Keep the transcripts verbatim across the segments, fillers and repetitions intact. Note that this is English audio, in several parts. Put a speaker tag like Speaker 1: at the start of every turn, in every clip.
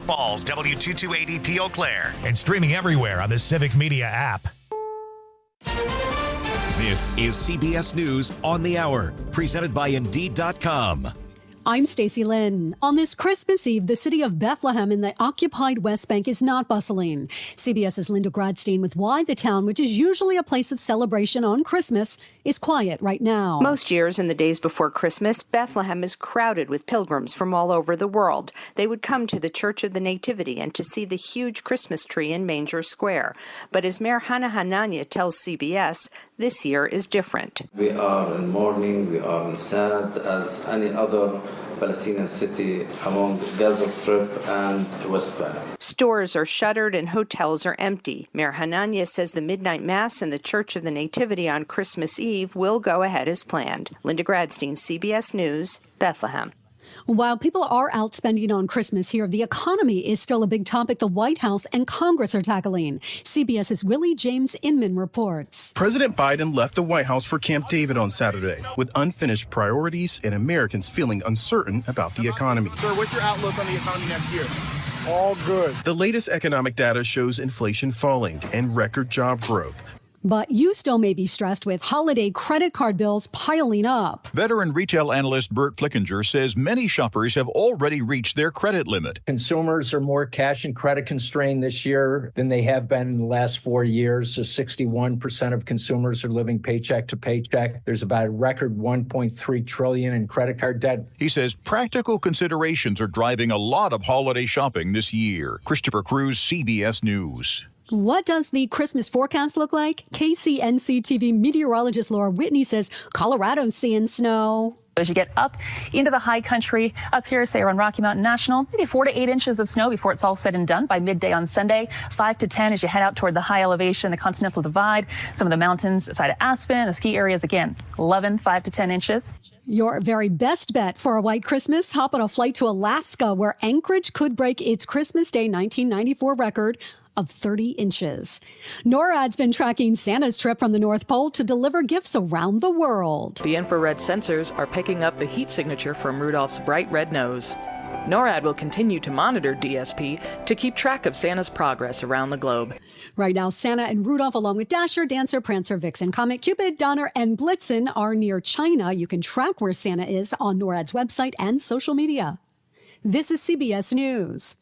Speaker 1: Falls, W two two eight zero P Eau Claire, and streaming everywhere on the Civic Media app.
Speaker 2: This is C B S News on the Hour, presented by Indeed dot com.
Speaker 3: I'm Stacey Lynn. On this Christmas Eve, the city of Bethlehem in the occupied West Bank is not bustling. CBS's Linda Gradstein with why the town, which is usually a place of celebration on Christmas, is quiet right now.
Speaker 4: Most years in the days before Christmas, Bethlehem is crowded with pilgrims from all over the world. They would come to the Church of the Nativity and to see the huge Christmas tree in Manger Square. But as Mayor Hannah Hanania tells C B S, this year is different.
Speaker 5: We are in mourning, we are in sad as any other Palestinian city along Gaza Strip and West Bank.
Speaker 4: Stores are shuttered and hotels are empty. Mayor Hanania says the midnight mass in the Church of the Nativity on Christmas Eve will go ahead as planned. Linda Gradstein, C B S News, Bethlehem.
Speaker 3: While people are out spending on Christmas here, the economy is still a big topic the White House and Congress are tackling. CBS's Willie James Inman reports.
Speaker 6: President Biden left the White House for Camp David on Saturday with unfinished priorities and Americans feeling uncertain about the economy.
Speaker 7: Sir, what's your outlook on the economy next year? All good.
Speaker 6: The latest economic data shows inflation falling and record job growth.
Speaker 3: But you still may be stressed with holiday credit card bills piling up.
Speaker 8: Veteran retail analyst Bert Flickinger says many shoppers have already reached their credit limit.
Speaker 9: Consumers are more cash and credit constrained this year than they have been in the last four years. So sixty-one percent of consumers are living paycheck to paycheck. There's about a record one point three trillion dollars in credit card debt.
Speaker 8: He says practical considerations are driving a lot of holiday shopping this year. Christopher Cruz, C B S News.
Speaker 3: What does the Christmas forecast look like? K C N C T V meteorologist Laura Whitney says Colorado's seeing snow.
Speaker 10: As you get up into the high country, up here, say around Rocky Mountain National, maybe four to eight inches of snow before it's all said and done by midday on Sunday. Five to ten as you head out toward the high elevation, the Continental Divide, some of the mountains outside of Aspen, the ski areas again, eleven, five to ten inches.
Speaker 3: Your very best bet for a white Christmas, hop on a flight to Alaska, where Anchorage could break its Christmas Day nineteen ninety-four record of thirty inches. NORAD's been tracking Santa's trip from the North Pole to deliver gifts around the world.
Speaker 11: The infrared sensors are picking up the heat signature from Rudolph's bright red nose. NORAD will continue to monitor D S P to keep track of Santa's progress around the globe.
Speaker 3: Right now, Santa and Rudolph, along with Dasher, Dancer, Prancer, Vixen, Comet, Cupid, Donner, and Blitzen, are near China. You can track where Santa is on NORAD's website and social media. This is C B S News.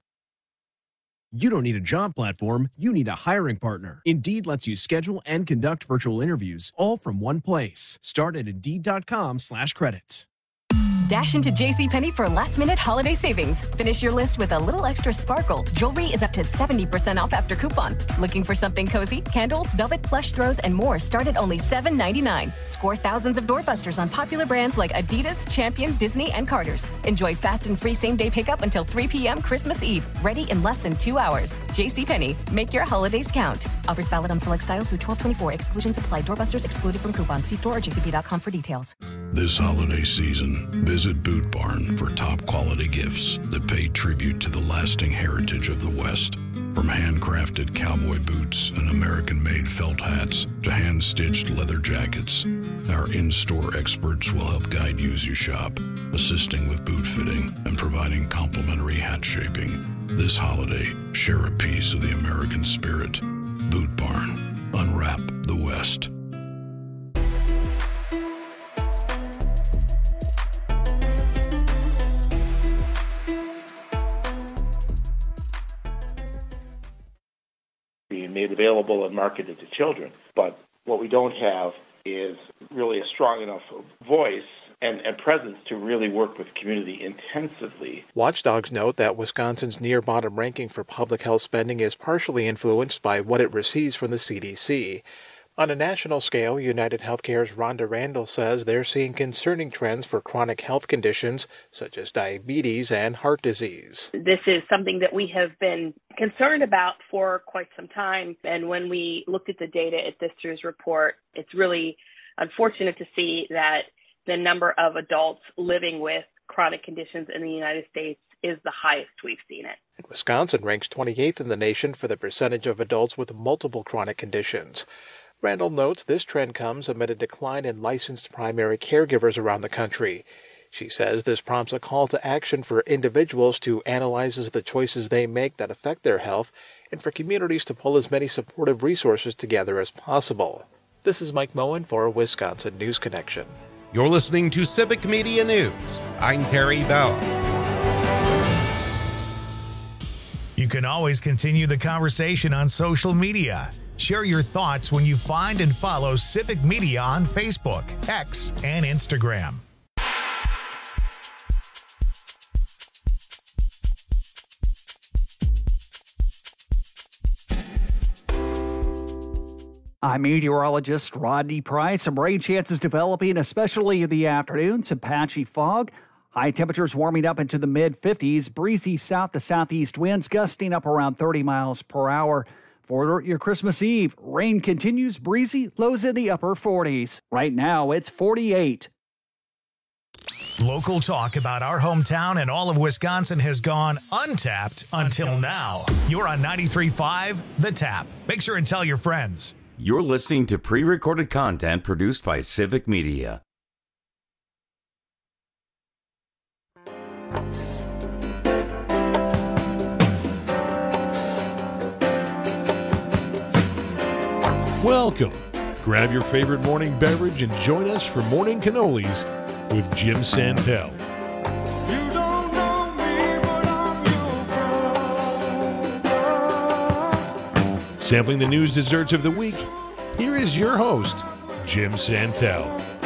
Speaker 12: You don't need a job platform, you need a hiring partner. Indeed lets you schedule and conduct virtual interviews all from one place. Start at Indeed.com slash credits.
Speaker 13: Dash into JCPenney for last-minute holiday savings. Finish your list with a little extra sparkle. Jewelry is up to seventy percent off after coupon. Looking for something cozy? Candles, velvet plush throws, and more start at only seven ninety-nine. Score thousands of doorbusters on popular brands like Adidas, Champion, Disney, and Carter's. Enjoy fast and free same-day pickup until three p.m. Christmas Eve. Ready in less than two hours. JCPenney. Make your holidays count. Offers valid on select styles through twelve twenty-four. Exclusions apply. Doorbusters excluded from coupons. See store or J C P dot com for details.
Speaker 14: This holiday season, visit Boot Barn for top quality gifts that pay tribute to the lasting heritage of the West. From handcrafted cowboy boots and American-made felt hats to hand-stitched leather jackets, our in-store experts will help guide you as you shop, assisting with boot fitting and providing complimentary hat shaping. This holiday, share a piece of the American spirit. Boot Barn. Unwrap the West.
Speaker 15: Being made available and marketed to children. But what we don't have is really a strong enough voice and, and presence to really work with the community intensively.
Speaker 16: Watchdogs note that Wisconsin's near-bottom ranking for public health spending is partially influenced by what it receives from the C D C. On a national scale, United Healthcare's Rhonda Randall says they're seeing concerning trends for chronic health conditions such as diabetes and heart disease.
Speaker 17: This is something that we have been concerned about for quite some time. And when we looked at the data at this year's report, it's really unfortunate to see that the number of adults living with chronic conditions in the United States is the highest we've seen it.
Speaker 16: Wisconsin ranks twenty-eighth in the nation for the percentage of adults with multiple chronic conditions. Randall notes this trend comes amid a decline in licensed primary caregivers around the country. She says this prompts a call to action for individuals to analyze the choices they make that affect their health and for communities to pull as many supportive resources together as possible. This is Mike Moen for Wisconsin News Connection.
Speaker 18: You're listening to Civic Media News. I'm Terry Bell.
Speaker 1: You can always continue the conversation on social media. Share your thoughts when you find and follow Civic Media on Facebook, X, and Instagram.
Speaker 19: I'm meteorologist Rodney Price. Some rain chances developing, especially in the afternoon. Some patchy fog. High temperatures warming up into the mid fifties. Breezy south to southeast winds gusting up around thirty miles per hour. For your Christmas Eve, rain continues breezy, lows in the upper forties. Right now, it's forty-eight.
Speaker 1: Local talk about our hometown and all of Wisconsin has gone untapped until now. You're on ninety-three point five The Tap. Make sure and tell your friends.
Speaker 20: You're listening to pre-recorded content produced by Civic Media.
Speaker 21: Welcome. Grab your favorite morning beverage and join us for Morning Cannolis with Jim Santel.
Speaker 22: You don't know me, but I'm your brother.
Speaker 21: Sampling the news desserts of the week, here is your host, Jim Santel.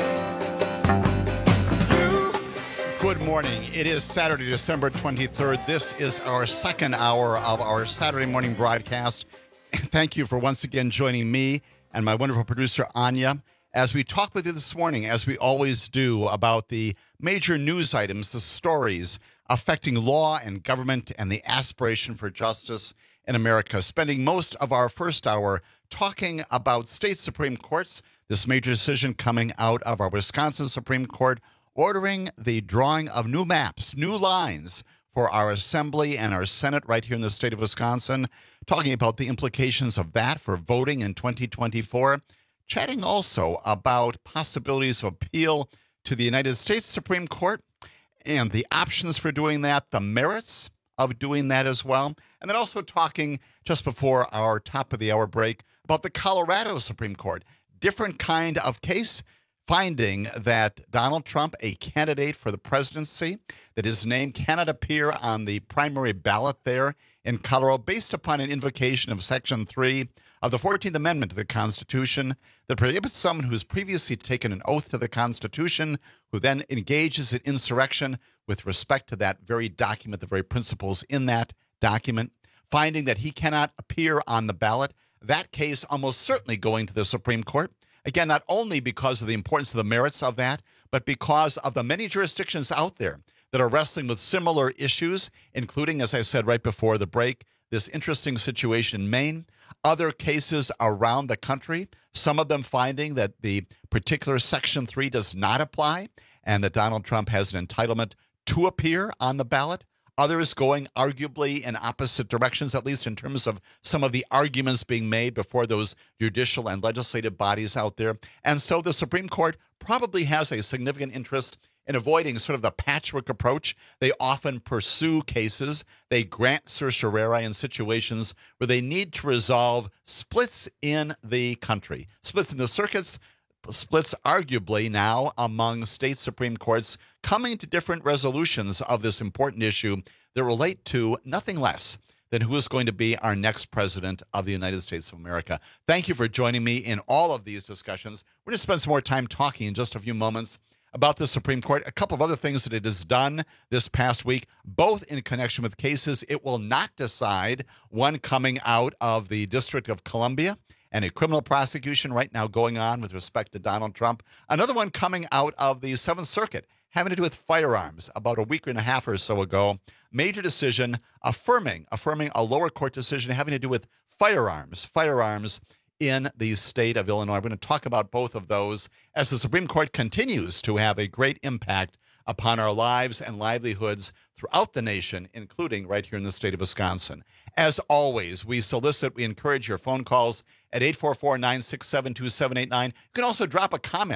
Speaker 23: Good morning. It is Saturday, December twenty-third. This is our second hour of our Saturday morning broadcast. Thank you for once again joining me and my wonderful producer, Anya, as we talk with you this morning, as we always do, about the major news items, the stories affecting law and government and the aspiration for justice in America. Spending most of our first hour talking about state Supreme Courts, this major decision coming out of our Wisconsin Supreme Court, ordering the drawing of new maps, new lines for our Assembly and our Senate right here in the state of Wisconsin, talking about the implications of that for voting in twenty twenty-four, chatting also about possibilities of appeal to the United States Supreme Court and the options for doing that, the merits of doing that as well, and then also talking just before our top of the hour break about the Colorado Supreme Court, different kind of case, finding that Donald Trump, a candidate for the presidency, that his name cannot appear on the primary ballot there in Colorado based upon an invocation of Section three of the fourteenth Amendment to the Constitution that prohibits someone who has previously taken an oath to the Constitution, who then engages in insurrection with respect to that very document, the very principles in that document, finding that he cannot appear on the ballot. That case almost certainly going to the Supreme Court. Again, not only because of the importance of the merits of that, but because of the many jurisdictions out there that are wrestling with similar issues, including, as I said right before the break, this interesting situation in Maine, other cases around the country, some of them finding that the particular Section three does not apply and that Donald Trump has an entitlement to appear on the ballot. Others going arguably in opposite directions, at least in terms of some of the arguments being made before those judicial and legislative bodies out there. And so the Supreme Court probably has a significant interest in avoiding sort of the patchwork approach. They often pursue cases. They grant certiorari in situations where they need to resolve splits in the country, splits in the circuits, splits arguably now among state Supreme Courts, coming to different resolutions of this important issue that relate to nothing less than who is going to be our next president of the United States of America. Thank you for joining me in all of these discussions. We're going to spend some more time talking in just a few moments about the Supreme Court, a couple of other things that it has done this past week, both in connection with cases it will not decide, one coming out of the District of Columbia and a criminal prosecution right now going on with respect to Donald Trump. Another one coming out of the Seventh Circuit having to do with firearms about a week and a half or so ago. Major decision affirming, affirming a lower court decision having to do with firearms, firearms in the state of Illinois. We're going to talk about both of those as the Supreme Court continues to have a great impact upon our lives and livelihoods throughout the nation, including right here in the state of Wisconsin. As always, we solicit, we encourage your phone calls at eight four four, nine six seven, two seven eight nine. You can also drop a comment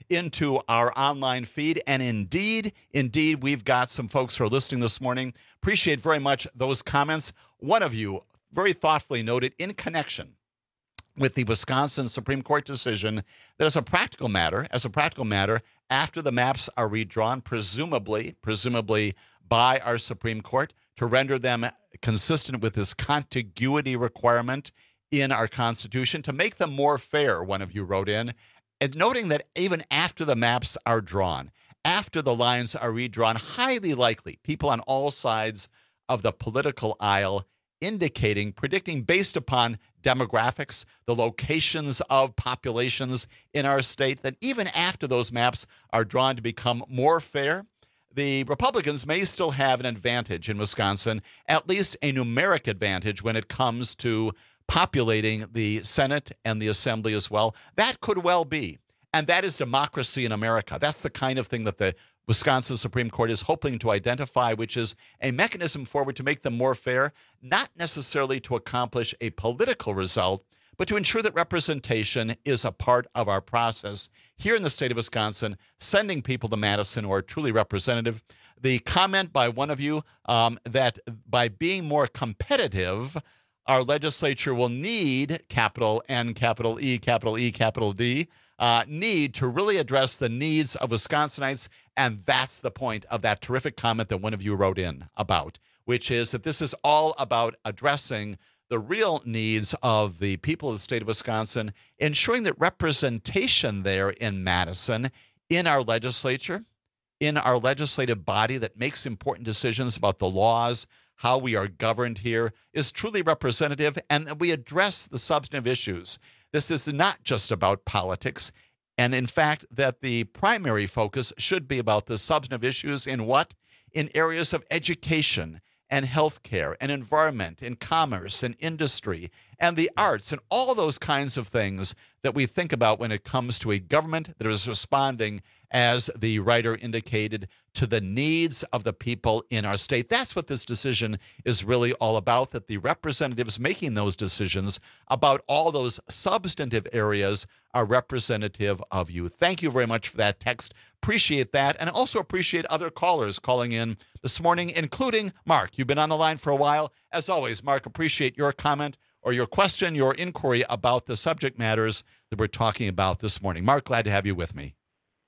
Speaker 23: into our online feed. And indeed, indeed, we've got some folks who are listening this morning. Appreciate very much those comments. One of you very thoughtfully noted in connection with the Wisconsin Supreme Court decision that as a practical matter, as a practical matter, after the maps are redrawn, presumably, presumably by our Supreme Court, to render them consistent with this contiguity requirement in our Constitution, to make them more fair, one of you wrote in, and noting that even after the maps are drawn, after the lines are redrawn, highly likely people on all sides of the political aisle indicating, predicting based upon demographics, the locations of populations in our state, that even after those maps are drawn to become more fair, the Republicans may still have an advantage in Wisconsin, at least a numeric advantage when it comes to populating the Senate and the Assembly as well. That could well be. And that is democracy in America. That's the kind of thing that the Wisconsin Supreme Court is hoping to identify, which is a mechanism forward to make them more fair, not necessarily to accomplish a political result, but to ensure that representation is a part of our process here in the state of Wisconsin, sending people to Madison who are truly representative. The comment by one of you um, that by being more competitive, our legislature will need capital N, capital E, capital E, capital D, uh, need to really address the needs of Wisconsinites. And that's the point of that terrific comment that one of you wrote in about, which is that this is all about addressing the real needs of the people of the state of Wisconsin, ensuring that representation there in Madison, in our legislature, in our legislative body that makes important decisions about the laws, how we are governed here, is truly representative, and that we address the substantive issues. This is not just about politics, and in fact, that the primary focus should be about the substantive issues in what? In areas of education and healthcare and environment and commerce and industry and the arts and all those kinds of things that we think about when it comes to a government that is responding, as the writer indicated, to the needs of the people in our state. That's what this decision is really all about, that the representatives making those decisions about all those substantive areas are representative of you. Thank you very much for that text. Appreciate that, and also appreciate other callers calling in this morning, including Mark. You've been on the line for a while. As always, Mark, appreciate your comment or your question, your inquiry about the subject matters that we're talking about this morning. Mark, glad to have you with me.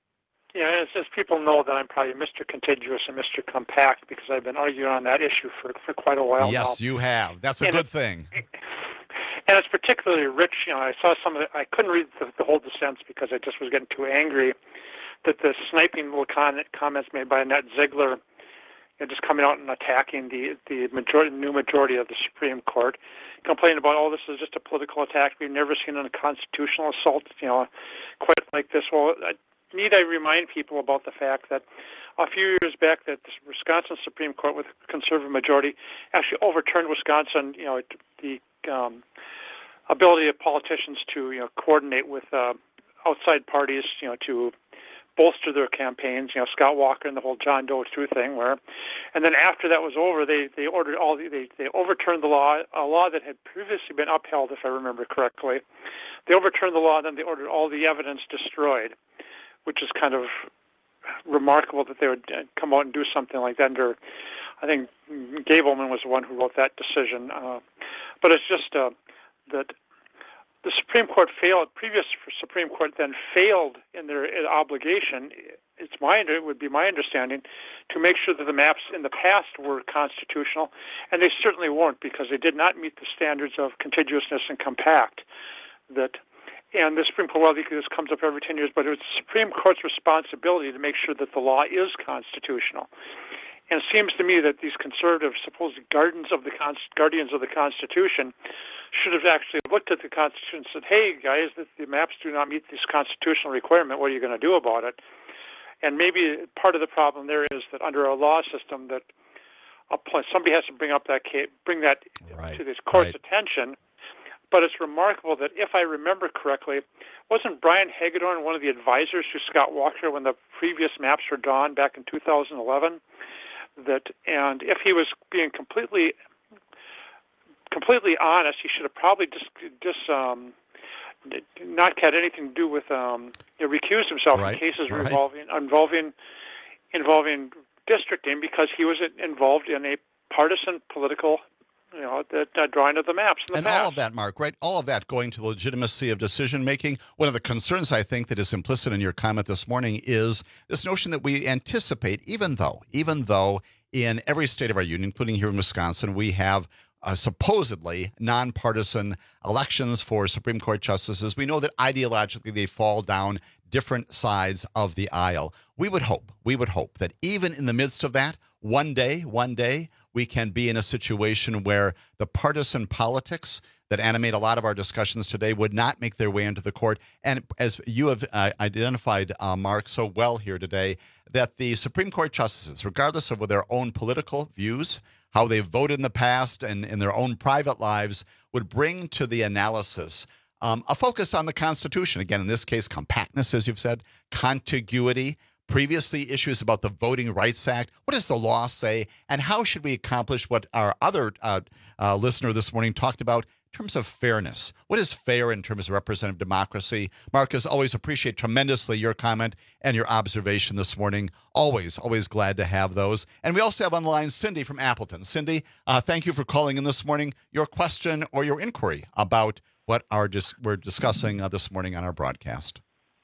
Speaker 7: Yeah, as, as people know that I'm probably Mister Contiguous and Mister Compact because I've been arguing on that issue for, for quite a while
Speaker 23: yes,
Speaker 7: now.
Speaker 23: you have. That's a
Speaker 7: and
Speaker 23: good
Speaker 7: it,
Speaker 23: thing.
Speaker 7: And it's particularly rich. You know, I saw some of it. I couldn't read the, the whole dissents because I just was getting too angry that the sniping little con- comments made by Annette Ziegler, you know, just coming out and attacking the the majority, new majority of the Supreme Court, complaining about, oh, this is just a political attack. We've never seen a constitutional assault, you know, quite like this. Well, I, need I remind people about the fact that a few years back that the Wisconsin Supreme Court with a conservative majority actually overturned Wisconsin, you know, the um, ability of politicians to, you know, coordinate with uh, outside parties, you know, to bolster their campaigns, you know, Scott Walker and the whole John Doe two thing, where, and then after that was over, they, they ordered all the, they, they overturned the law, a law that had previously been upheld, if I remember correctly. They overturned the law, and then they ordered all the evidence destroyed, which is kind of remarkable that they would come out and do something like that. Under, I think Gableman was the one who wrote that decision. Uh, but it's just uh, that the Supreme Court failed, previous Supreme Court then failed in their obligation, it's my, it would be my understanding, to make sure that the maps in the past were constitutional, and they certainly weren't because they did not meet the standards of contiguousness and compact. That, and the Supreme Court, well, this comes up every ten years, but it's the Supreme Court's responsibility to make sure that the law is constitutional. And it seems to me that these conservative, supposed guardians of the guardians of the Constitution, should have actually looked at the Constitution and said, "Hey, guys, the, the maps do not meet this constitutional requirement. What are you going to do about it?" And maybe part of the problem there is that under a law system, that somebody has to bring up that bring that right. to this court's right. attention. But it's remarkable that, if I remember correctly, wasn't Brian Hagedorn one of the advisors to Scott Walker when the previous maps were drawn back in two thousand eleven? That, and if he was being completely, completely honest, he should have probably just, just um, did not had anything to do with um, you know, recused himself
Speaker 23: Right,
Speaker 7: in cases
Speaker 23: right.
Speaker 7: involving involving involving districting because he was involved in a partisan political, you know, the, the drawing of the maps in the
Speaker 23: And
Speaker 7: past.
Speaker 23: all of that, Mark, right? All of that going to the legitimacy of decision making. One of the concerns I think that is implicit in your comment this morning is this notion that we anticipate, even though, even though in every state of our union, including here in Wisconsin, we have uh, supposedly nonpartisan elections for Supreme Court justices. We know that ideologically they fall down different sides of the aisle. We would hope, we would hope that even in the midst of that, one day, one day, we can be in a situation where the partisan politics that animate a lot of our discussions today would not make their way into the court. And as you have uh, identified, uh, Mark, so well here today, that the Supreme Court justices, regardless of their own political views, how they've voted in the past and in their own private lives, would bring to the analysis um, a focus on the Constitution. Again, in this case, compactness, as you've said, contiguity, previously issues about the Voting Rights Act. What does the law say? And how should we accomplish what our other uh, uh, listener this morning talked about in terms of fairness? What is fair in terms of representative democracy? Marcus, always appreciate tremendously your comment and your observation this morning. Always, always glad to have those. And we also have on the line Cindy from Appleton. Cindy, uh, thank you for calling in this morning. Your question or your inquiry about what our dis- we're discussing uh, this morning on our broadcast.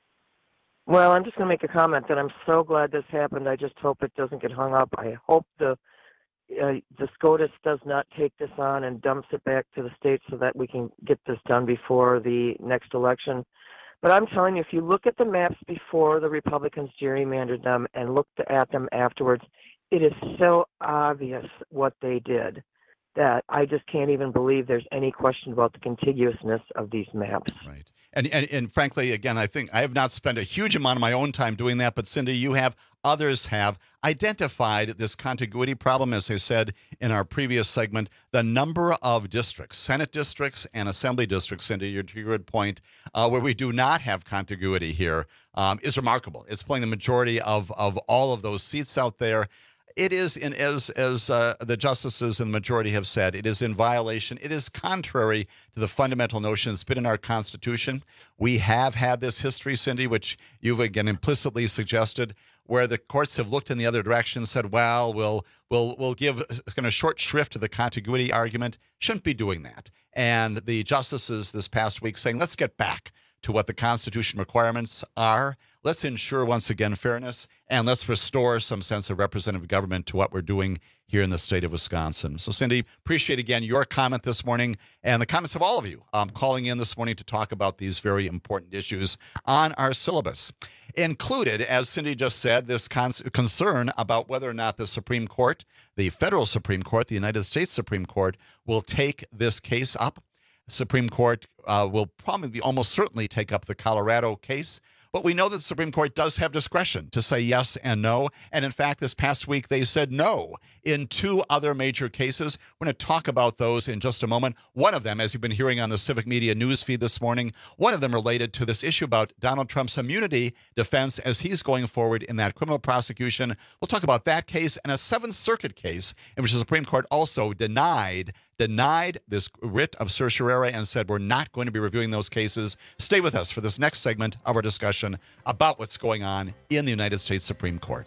Speaker 2: Well, I'm just going to make a comment that I'm so glad this happened. I just hope it doesn't get hung up. I hope the uh, the SCOTUS does not take this on and dumps it back to the states so that we can get this done before the next election. But I'm telling you, if you look at the maps before the Republicans gerrymandered them and looked at them afterwards, it is so obvious what they did that I just can't even believe there's any question about the contiguousness of these maps.
Speaker 23: Right. And, and and frankly, again, I think I have not spent a huge amount of my own time doing that, but Cindy, you have, others have identified this contiguity problem, as I said in our previous segment. The number of districts, Senate districts and Assembly districts, Cindy, your, to your good point, uh, where we do not have contiguity here um, is remarkable. It's playing the majority of, of all of those seats out there. It is, in, as as uh, the justices in the majority have said, it is in violation. It is contrary to the fundamental notion that's been in our Constitution. We have had this history, Cindy, which you've again implicitly suggested, where the courts have looked in the other direction and said, well, we'll we'll we'll give kind of short shrift to the contiguity argument. Shouldn't be doing that. And the justices this past week saying, let's get back to what the Constitution requirements are. Let's ensure, once again, fairness, and let's restore some sense of representative government to what we're doing here in the state of Wisconsin. So, Cindy, appreciate again your comment this morning and the comments of all of you um, calling in this morning to talk about these very important issues on our syllabus. Included, as Cindy just said, this con- concern about whether or not the Supreme Court, the federal Supreme Court, the United States Supreme Court, will take this case up. Supreme Court uh, will probably almost certainly take up the Colorado case. But we know that the Supreme Court does have discretion to say yes and no. And in fact, this past week, they said no in two other major cases. We're going to talk about those in just a moment. One of them, as you've been hearing on the Civic Media news feed this morning, one of them related to this issue about Donald Trump's immunity defense as he's going forward in that criminal prosecution. We'll talk about that case and a Seventh Circuit case in which the Supreme Court also denied denied this writ of certiorari and said we're not going to be reviewing those cases. Stay with us for this next segment of our discussion about what's going on in the United States Supreme Court.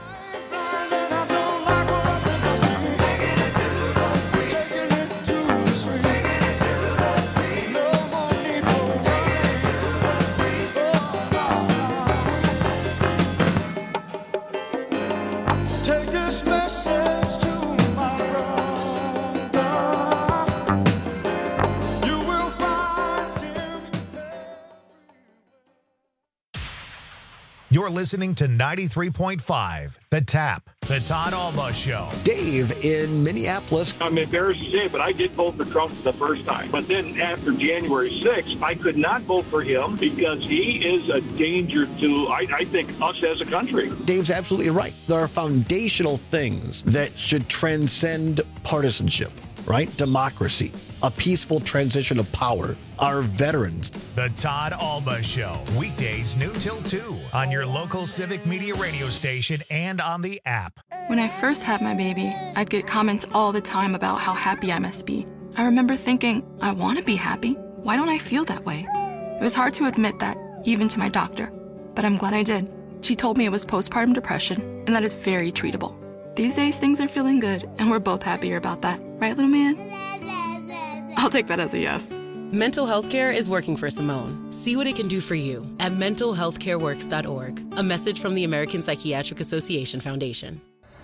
Speaker 1: You're listening to ninety-three point five, The Tap, The Todd Alma Show.
Speaker 4: Dave in Minneapolis.
Speaker 5: I'm embarrassed to say, but I did vote for Trump the first time. But then after January sixth, I could not vote for him because he is a danger to, I, I think, us as a country.
Speaker 4: Dave's absolutely right. There are foundational things that should transcend partisanship, right? Democracy, a peaceful transition of power, our veterans.
Speaker 1: The Todd Alma Show, weekdays noon till two on your local Civic Media radio station and on the app.
Speaker 24: When I first had my baby, I'd get comments all the time about how happy I must be. I remember thinking, I want to be happy. Why don't I feel that way? It was hard to admit that, even to my doctor, but I'm glad I did. She told me it was postpartum depression, and that is very treatable. These days, things are feeling good, and we're both happier about that. Right, little man? I'll take that as a yes.
Speaker 6: Mental health care is working for Simone. See what it can do for you at mental health care works dot org. A message from the American Psychiatric Association Foundation.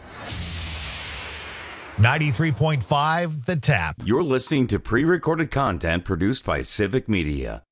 Speaker 1: ninety-three point five The Tap.
Speaker 20: You're listening to pre-recorded content produced by Civic Media.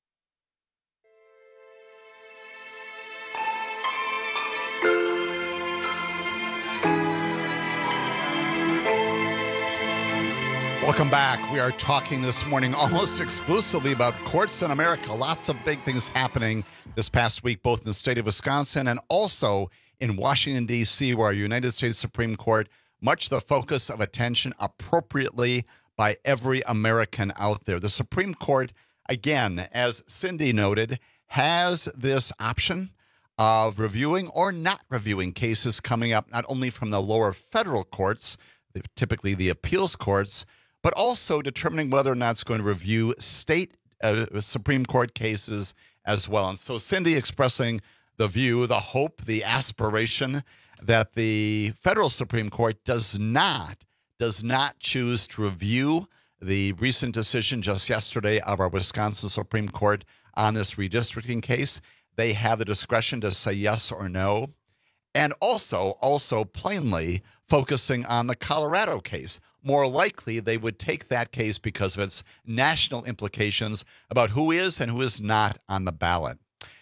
Speaker 23: Welcome back. We are talking this morning almost exclusively about courts in America. Lots of big things happening this past week, both in the state of Wisconsin and also in Washington, D C, where our United States Supreme Court, much the focus of attention appropriately by every American out there. The Supreme Court, again, as Cindy noted, has this option of reviewing or not reviewing cases coming up, not only from the lower federal courts, typically the appeals courts, but also determining whether or not it's going to review state uh, Supreme Court cases as well. And so Cindy expressing the view, the hope, the aspiration that the federal Supreme Court does not, does not choose to review the recent decision just yesterday of our Wisconsin Supreme Court on this redistricting case. They have the discretion to say yes or no. And also, also plainly focusing on the Colorado case. More likely, they would take that case because of its national implications about who is and who is not on the ballot.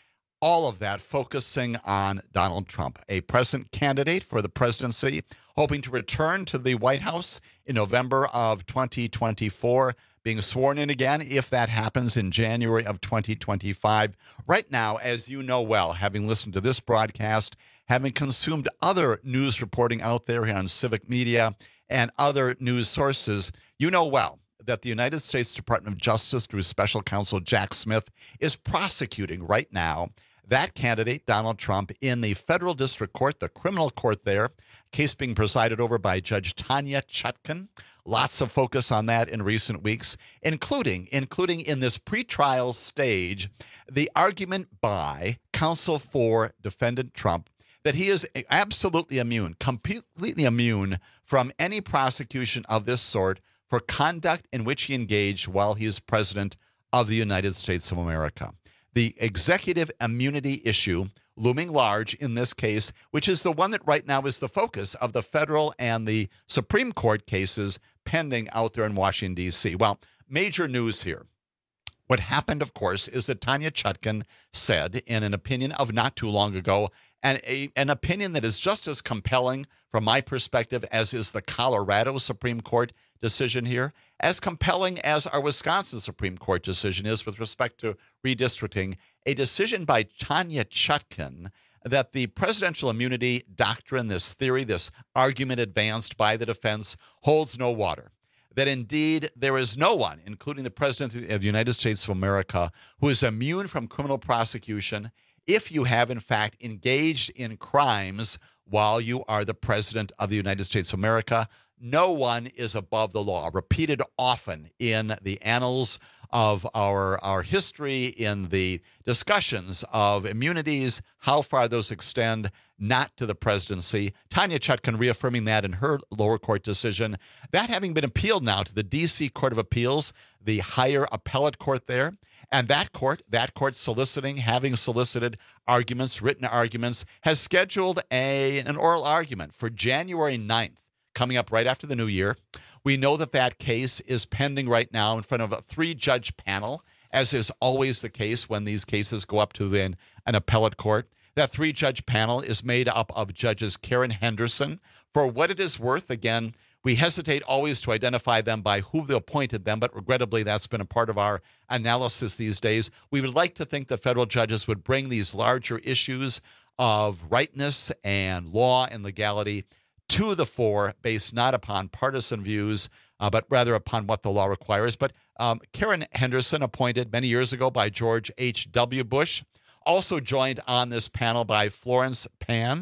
Speaker 23: All of that focusing on Donald Trump, a present candidate for the presidency, hoping to return to the White House in November of twenty twenty-four, being sworn in again if that happens in January of twenty twenty-five. Right now, as you know well, having listened to this broadcast, having consumed other news reporting out there on Civic Media and other news sources, you know well that the United States Department of Justice, through Special Counsel Jack Smith, is prosecuting right now that candidate, Donald Trump, in the federal district court, the criminal court there, case being presided over by Judge Tanya Chutkan. Lots of focus on that in recent weeks, including, including in this pretrial stage, the argument by counsel for defendant Trump that he is absolutely immune, completely immune from any prosecution of this sort for conduct in which he engaged while he is president of the United States of America. The executive immunity issue looming large in this case, which is the one that right now is the focus of the federal and the Supreme Court cases pending out there in Washington, D C. Well, major news here. What happened, of course, is that Tanya Chutkan said in an opinion of not too long ago, and a, an opinion that is just as compelling from my perspective as is the Colorado Supreme Court decision here, as compelling as our Wisconsin Supreme Court decision is with respect to redistricting, a decision by Tanya Chutkan that the presidential immunity doctrine, this theory, this argument advanced by the defense, holds no water. That indeed there is no one, including the President of the United States of America, who is immune from criminal prosecution if you have, in fact, engaged in crimes while you are the President of the United States of America. No one is above the law. Repeated often in the annals of our, our history, in the discussions of immunities, how far those extend, not to the presidency. Tanya Chutkan reaffirming that in her lower court decision. That having been appealed now to the D C Court of Appeals, the higher appellate court there. And that court, that court soliciting, having solicited arguments, written arguments, has scheduled a an oral argument for January ninth, coming up right after the new year. We know that that case is pending right now in front of a three-judge panel, as is always the case when these cases go up to an, an appellate court. That three-judge panel is made up of Judges Karen Henderson. For what it is worth, again, we hesitate always to identify them by who they appointed them, but regrettably that's been a part of our analysis these days. We would like to think that federal judges would bring these larger issues of rightness and law and legality to the fore, based not upon partisan views, uh, but rather upon what the law requires. But um, Karen Henderson, appointed many years ago by George H W Bush, also joined on this panel by Florence Pan,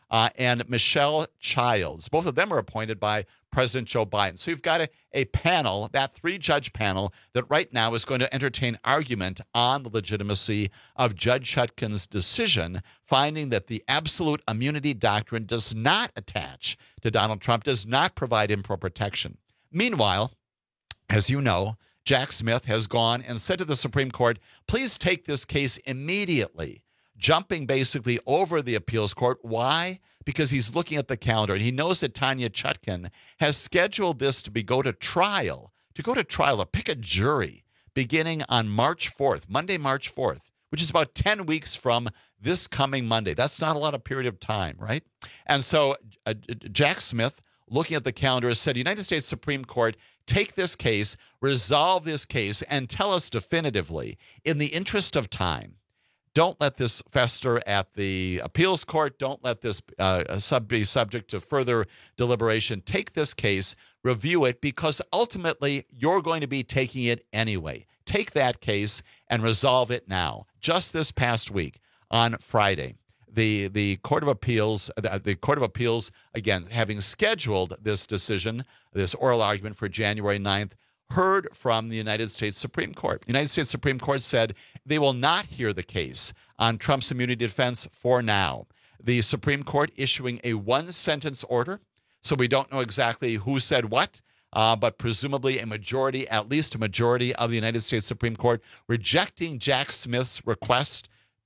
Speaker 23: uh, and Michelle Childs. Both of them are appointed by President Joe Biden. So you've got a, a panel, that three-judge panel, that right now is going to entertain argument on the legitimacy of Judge Chutkan's decision, finding that the absolute immunity doctrine does not attach to Donald Trump, does not provide him for protection. Meanwhile, as you know, Jack Smith has gone and said to the Supreme Court, please take this case immediately, jumping basically over the appeals court. Why? Because he's looking at the calendar, and he knows that Tanya Chutkan has scheduled this to be go to trial, to go to trial, to pick a jury, beginning on March fourth, Monday, March fourth, which is about ten weeks from this coming Monday. That's not a lot of period of time, right? And so uh, Jack Smith, looking at the calendar, has said, United States Supreme Court, take this case, resolve this case, and tell us definitively, in the interest of time, don't let this fester at the appeals court. Don't let this uh, sub be subject to further deliberation. Take this case, review it, because ultimately you're going to be taking it anyway. Take that case and resolve it now. Just this past week, on Friday, the the Court of Appeals, the, the Court of Appeals, again, having scheduled this decision, this oral argument for January ninth, heard from the United States Supreme Court. The United States Supreme Court said they will not hear the case on Trump's immunity defense for now. The Supreme Court issuing a one-sentence order, so we don't know exactly who said what, uh, but presumably a majority, at least a majority of the United States Supreme Court, rejecting Jack Smith's request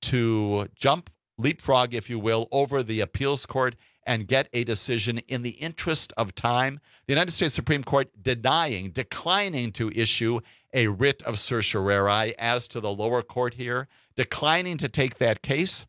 Speaker 23: to jump, leapfrog, if you will, over the appeals court and get a decision in the interest of time. The United States Supreme Court denying, declining to issue a writ of certiorari as to the lower court here, declining to take that case,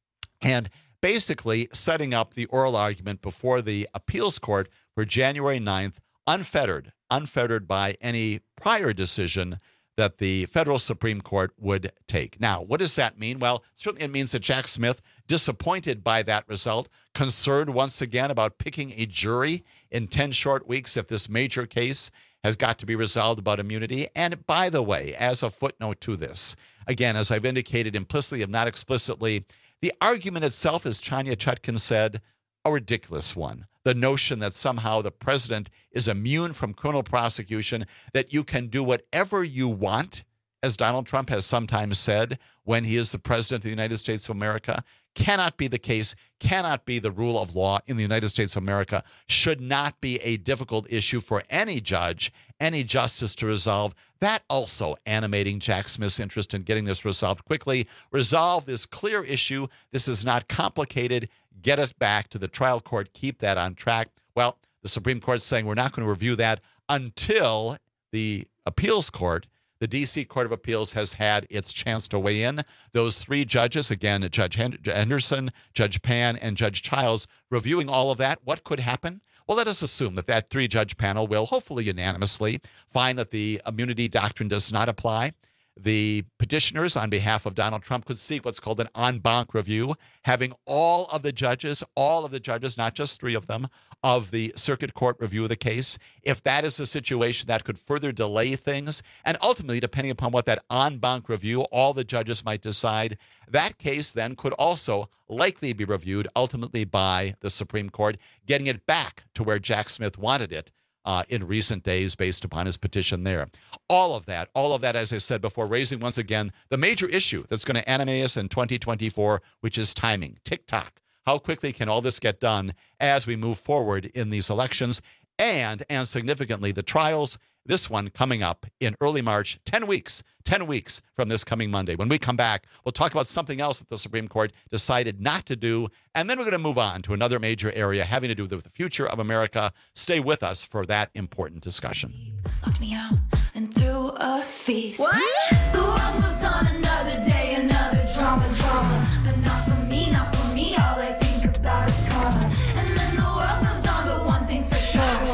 Speaker 23: and basically setting up the oral argument before the appeals court for January ninth, unfettered, unfettered by any prior decision that the federal Supreme Court would take. Now, what does that mean? Well, certainly it means that Jack Smith, disappointed by that result, concerned once again about picking a jury in ten short weeks if this major case has got to be resolved about immunity. And by the way, as a footnote to this, again, as I've indicated implicitly, if not explicitly, the argument itself, as Tanya Chutkan said, a ridiculous one. The notion that somehow the president is immune from criminal prosecution, that you can do whatever you want, as Donald Trump has sometimes said when he is the president of the United States of America, cannot be the case, cannot be the rule of law in the United States of America, should not be a difficult issue for any judge, any justice to resolve. That also animating Jack Smith's interest in getting this resolved quickly. Resolve this clear issue. This is not complicated. Get it back to the trial court. Keep that on track. Well, the Supreme Court's saying we're not going to review that until the appeals court, the D C Court of Appeals, has had its chance to weigh in. Those three judges, again, Judge Henderson, Judge Pan, and Judge Childs, reviewing all of that. What could happen? Well, let us assume that that three-judge panel will, hopefully unanimously, find that the immunity doctrine does not apply. The petitioners on behalf of Donald Trump could seek what's called an en banc review, having all of the judges, all of the judges, not just three of them, of the circuit court review the case. If that is a situation, that could further delay things. And ultimately, depending upon what that en banc review, all the judges might decide, that case then could also likely be reviewed ultimately by the Supreme Court, getting it back to where Jack Smith wanted it Uh, in recent days based upon his petition there. All of that, all of that, as I said before, raising once again the major issue that's going to animate us in twenty twenty-four, which is timing. Tick-tock. How quickly can all this get done as we move forward in these elections? And, and significantly, the trials, this one coming up in early March, ten weeks, ten weeks from this coming Monday. When we come back, we'll talk about something else that the Supreme Court decided not to do, and then we're going to move on to another major area having to do with the future of America. Stay with us for that important discussion.
Speaker 22: Locked me out and threw a feast. What? The world moves on another day, another drama, drama. But not for me, not for me. All I think about is karma. And then the world moves on, but one thing's for sure.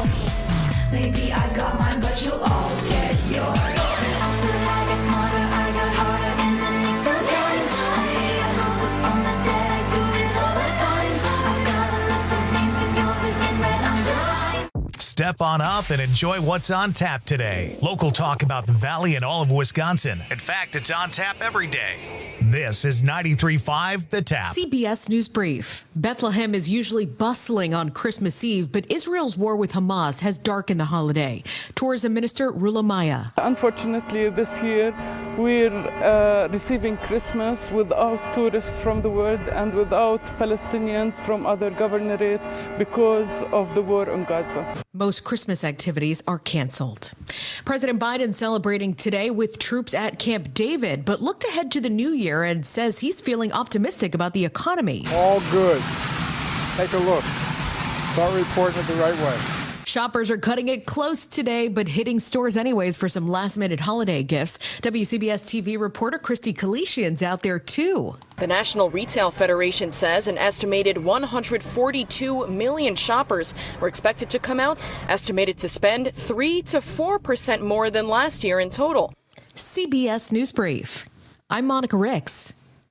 Speaker 22: Maybe I got mine, but you'll all get yours. But I got smarter, I got harder in the nick of times. Hey, I rose up from the dead, I do it all the times. I got a list of names and yours is in red underline.
Speaker 1: Step on up and enjoy what's on tap today. Local talk about the Valley and all of Wisconsin. In fact, it's on tap every day. This is ninety-three point five The Tap.
Speaker 8: C B S News Brief. Bethlehem is usually bustling on Christmas Eve, but Israel's war with Hamas has darkened the holiday. Tourism Minister Rula Maya.
Speaker 9: Unfortunately, this year we're uh, receiving Christmas without tourists from the world and without Palestinians from other governorates because of the war on Gaza.
Speaker 8: Most Christmas activities are canceled. President Biden celebrating today with troops at Camp David, but looked ahead to the new year and says he's feeling optimistic about the economy.
Speaker 10: All good. Take a look. Start reporting it the right way.
Speaker 8: Shoppers are cutting it close today, but hitting stores anyways for some last-minute holiday gifts. W C B S T V reporter Christy Kalishian's out there, too.
Speaker 11: The National Retail Federation says an estimated one hundred forty-two million shoppers were expected to come out, estimated to spend three to four percent more than last year in total.
Speaker 8: C B S News Brief. I'm Monica Ricks.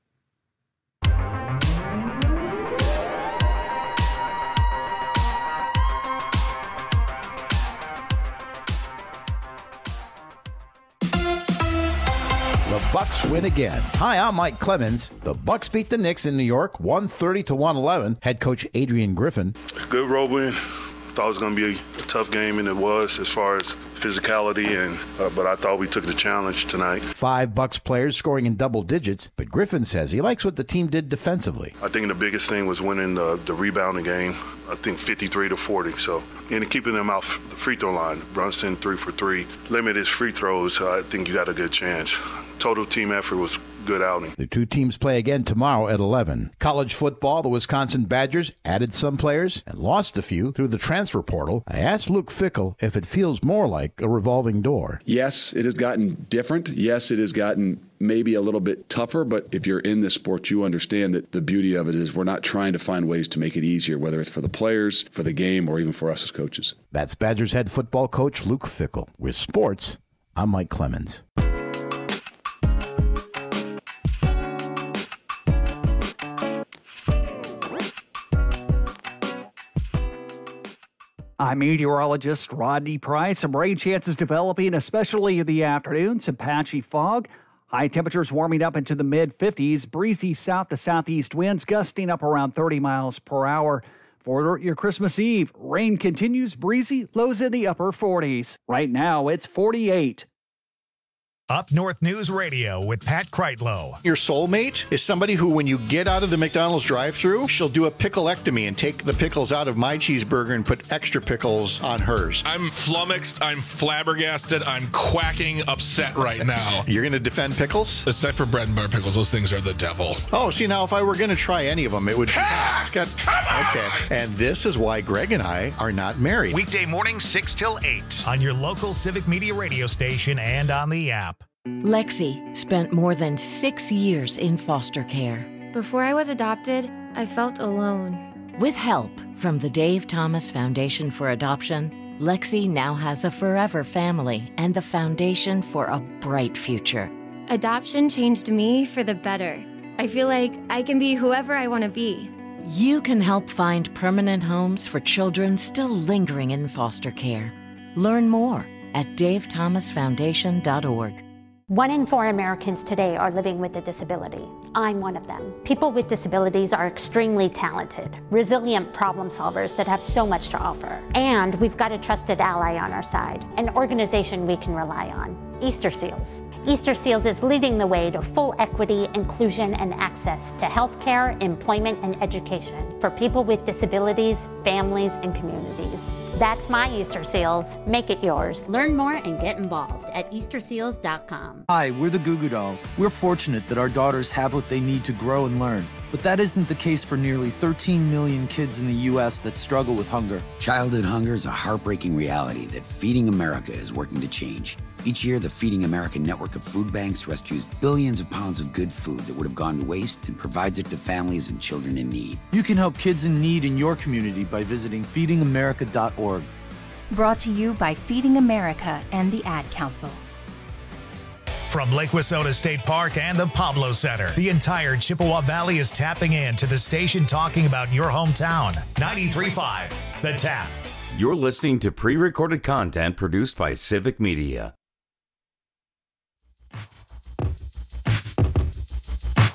Speaker 25: The Bucks win again. Hi, I'm Mike Clemens. The Bucks beat the Knicks in New York, one thirty to one eleven. Head coach Adrian Griffin.
Speaker 26: Good road win. Thought it was going to be a tough game, and it was as far as physicality, and uh, but I thought we took the challenge tonight.
Speaker 25: Five Bucks players scoring in double digits, but Griffin says he likes what the team did defensively.
Speaker 26: I think the biggest thing was winning the, the rebounding game. I think fifty-three to forty. So, and keeping them off the free throw line. Brunson three for three. Limit his free throws. I think you got a good chance. Total team effort was good outing.
Speaker 25: The two teams play again tomorrow at eleven. College football, the Wisconsin Badgers added some players and lost a few through the transfer portal. I asked Luke Fickell if it feels more like a revolving door.
Speaker 27: Yes, it has gotten different. Yes, it has gotten maybe a little bit tougher, but if you're in this sport, you understand that the beauty of it is we're not trying to find ways to make it easier, whether it's for the players, for the game, or even for us as coaches.
Speaker 25: That's Badgers head football coach Luke Fickell. With sports, I'm Mike Clemens.
Speaker 19: I'm meteorologist Rodney Price. Some rain chances developing, especially in the afternoon. Some patchy fog. High temperatures warming up into the mid fifties. Breezy south to southeast winds gusting up around thirty miles per hour. For your Christmas Eve, rain continues breezy, lows in the upper forties. Right now, it's forty-eight.
Speaker 1: Up North News Radio with Pat Kreitlow.
Speaker 4: Your soulmate is somebody who, when you get out of the McDonald's drive-thru, she'll do a picklectomy and take the pickles out of my cheeseburger and put extra pickles on hers.
Speaker 28: I'm flummoxed. I'm flabbergasted. I'm quacking upset right now.
Speaker 4: You're going to defend pickles?
Speaker 28: Except for bread and butter pickles. Those things are the devil.
Speaker 4: Oh, see, now if I were going to try any of them, it would...
Speaker 28: Ah,
Speaker 4: it's got, okay. And this is why Greg and I are not married.
Speaker 1: Weekday morning, six till eight on your local Civic Media radio station and on the app.
Speaker 29: Lexi spent more than six years in foster care.
Speaker 30: Before I was adopted, I felt alone.
Speaker 29: With help from the Dave Thomas Foundation for Adoption, Lexi now has a forever family and the foundation for a bright future.
Speaker 30: Adoption changed me for the better. I feel like I can be whoever I want to be.
Speaker 29: You can help find permanent homes for children still lingering in foster care. Learn more at dave thomas foundation dot org.
Speaker 31: One in four Americans today are living with a disability. I'm one of them. People with disabilities are extremely talented, resilient problem solvers that have so much to offer. And we've got a trusted ally on our side, an organization we can rely on, Easter Seals. Easter Seals is leading the way to full equity, inclusion, and access to healthcare, employment, and education for people with disabilities, families, and communities. That's my Easter Seals. Make it yours.
Speaker 32: Learn more and get involved at easter seals dot com.
Speaker 33: Hi, we're the Goo Goo Dolls. We're fortunate that our daughters have what they need to grow and learn. But that isn't the case for nearly thirteen million kids in the U S that struggle with hunger.
Speaker 34: Childhood hunger is a heartbreaking reality that Feeding America is working to change. Each year, the Feeding America network of food banks rescues billions of pounds of good food that would have gone to waste and provides it to families and children in need.
Speaker 33: You can help kids in need in your community by visiting feeding america dot org.
Speaker 35: Brought to you by Feeding America and the Ad Council.
Speaker 1: From Lake Wissota State Park and the Pablo Center, the entire Chippewa Valley is tapping in to the station talking about your hometown. ninety-three point five, The Tap.
Speaker 20: You're listening to pre-recorded content produced by Civic Media.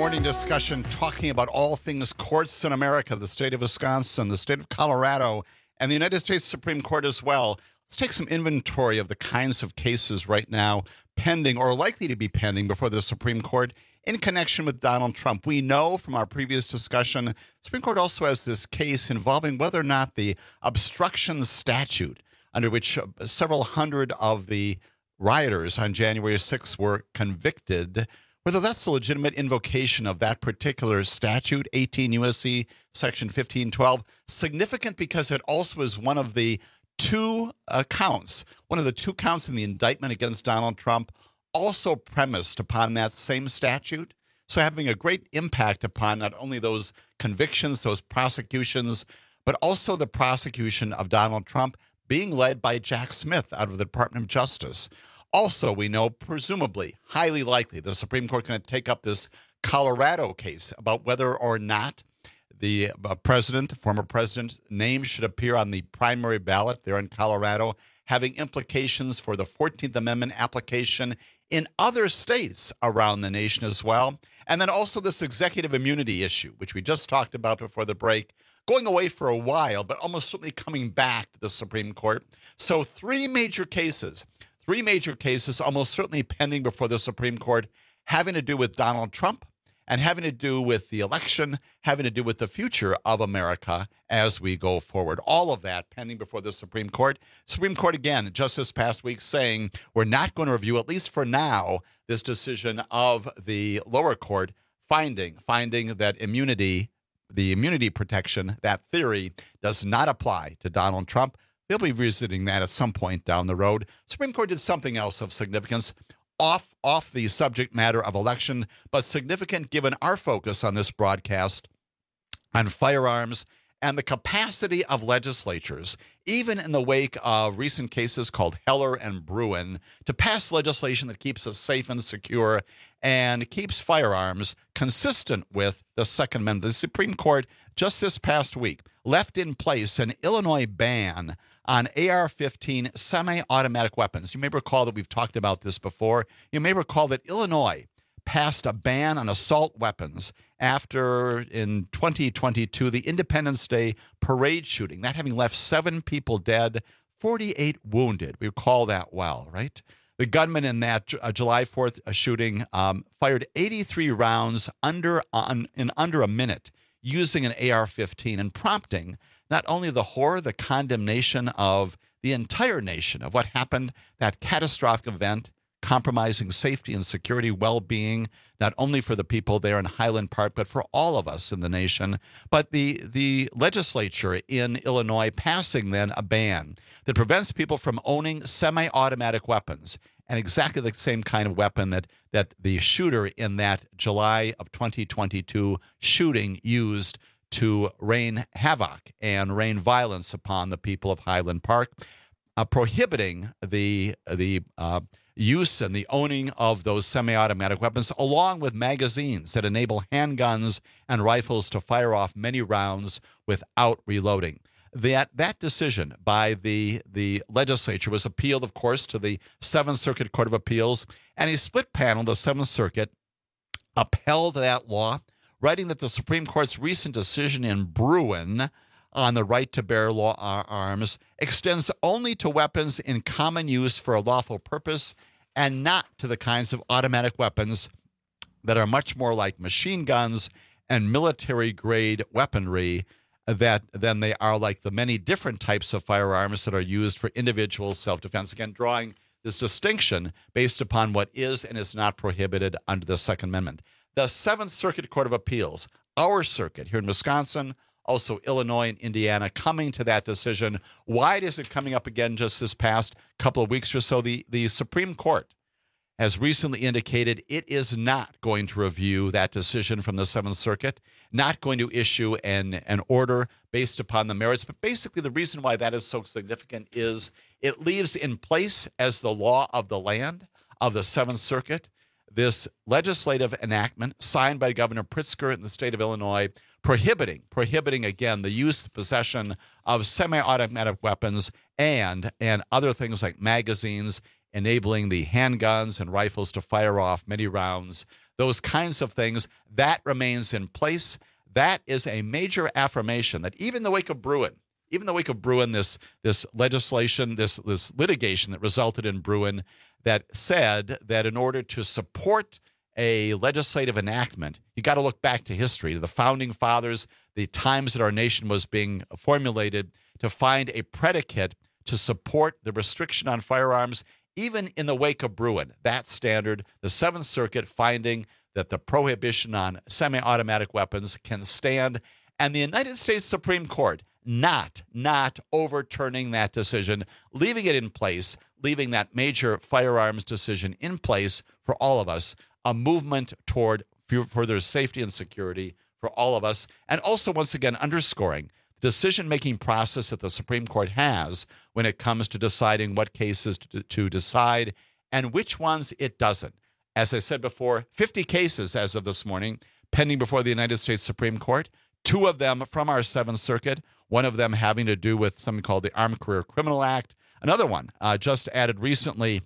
Speaker 2: morning discussion talking about all things courts in America, the state of Wisconsin, the state of Colorado, and the United States Supreme Court as well. Let's take some inventory of the kinds of cases right now pending or likely to be pending before the Supreme Court in connection with Donald Trump. We know from our previous discussion, the Supreme Court also has this case involving whether or not the obstruction statute under which several hundred of the rioters on January sixth were convicted, whether that's a legitimate invocation of that particular statute, eighteen U S C section fifteen twelve, significant because it also is one of the two uh, counts, one of the two counts in the indictment against Donald Trump, also premised upon that same statute. So having a great impact upon not only those convictions, those prosecutions, but also the prosecution of Donald Trump being led by Jack Smith out of the Department of Justice. Also, we know, presumably, highly likely, the Supreme Court going to take up this Colorado case about whether or not the uh, president, former president's name should appear on the primary ballot there in Colorado, having implications for the fourteenth Amendment application in other states around the nation as well. And then also this executive immunity issue, which we just talked about before the break, going away for a while, but almost certainly coming back to the Supreme Court. So three major cases, three major cases almost certainly pending before the Supreme Court, having to do with Donald Trump and having to do with the election, having to do with the future of America as we go forward. All of that pending before the Supreme Court. Supreme Court, again, just this past week saying we're not going to review, at least for now, this decision of the lower court finding, finding that immunity, the immunity protection, that theory does not apply to Donald Trump. They'll be revisiting that at some point down the road. Supreme Court did something else of significance off, off the subject matter of election, but significant given our focus on this broadcast on firearms and the capacity of legislatures, even in the wake of recent cases called Heller and Bruen, to pass legislation that keeps us safe and secure and keeps firearms consistent with the Second Amendment. The Supreme Court just this past week left in place an Illinois ban on A R fifteen semi-automatic weapons. You may recall that we've talked about this before. You may recall that Illinois passed a ban on assault weapons after, in twenty twenty-two, the Independence Day parade shooting, that having left seven people dead, forty-eight wounded. We recall that well, right? The gunman in that uh, July fourth shooting um, fired eighty-three rounds under on, in under a minute using an A R fifteen and prompting not only the horror, the condemnation of the entire nation of what happened, that catastrophic event, compromising safety and security, well-being, not only for the people there in Highland Park, but for all of us in the nation. But the, the legislature in Illinois passing then a ban that prevents people from owning semi-automatic weapons, and exactly the same kind of weapon that, that the shooter in that July of twenty twenty-two shooting used to rain havoc and rain violence upon the people of Highland Park, uh, prohibiting the the uh, use and the owning of those semi-automatic weapons, along with magazines that enable handguns and rifles to fire off many rounds without reloading. That that decision by the, the legislature was appealed, of course, to the Seventh Circuit Court of Appeals, and a split panel, the Seventh Circuit, upheld that law, writing that the Supreme Court's recent decision in Bruen on the right to bear law arms extends only to weapons in common use for a lawful purpose and not to the kinds of automatic weapons that are much more like machine guns and military-grade weaponry that than they are like the many different types of firearms that are used for individual self-defense. Again, drawing this distinction based upon what is and is not prohibited under the Second Amendment. The Seventh Circuit Court of Appeals, our circuit here in Wisconsin, also Illinois and Indiana, coming to that decision. Why is it coming up again just this past couple of weeks or so? The, the Supreme Court has recently indicated it is not going to review that decision from the Seventh Circuit, not going to issue an, an order based upon the merits. But basically the reason why that is so significant is it leaves in place as the law of the land of the Seventh Circuit this legislative enactment signed by Governor Pritzker in the state of Illinois prohibiting, prohibiting again, the use, possession of semi-automatic weapons and, and other things like magazines, enabling the handguns and rifles to fire off many rounds those kinds of things, that remains in place. That is a major affirmation that even in the wake of Bruen, even in the wake of Bruen, this this legislation, this this litigation that resulted in Bruen, that said that in order to support a legislative enactment, you got to look back to history, to the founding fathers, the times that our nation was being formulated, to find a predicate to support the restriction on firearms, even in the wake of Bruen. That standard, the Seventh Circuit finding that the prohibition on semi-automatic weapons can stand, and the United States Supreme Court not, not overturning that decision, leaving it in place, leaving that major firearms decision in place for all of us, a movement toward further safety and security for all of us, and also, once again, underscoring the decision-making process that the Supreme Court has when it comes to deciding what cases to, to decide and which ones it doesn't. As I said before, fifty cases as of this morning pending before the United States Supreme Court, two of them from our Seventh Circuit, one of them having to do with something called the Armed Career Criminal Act, another one uh, just added recently,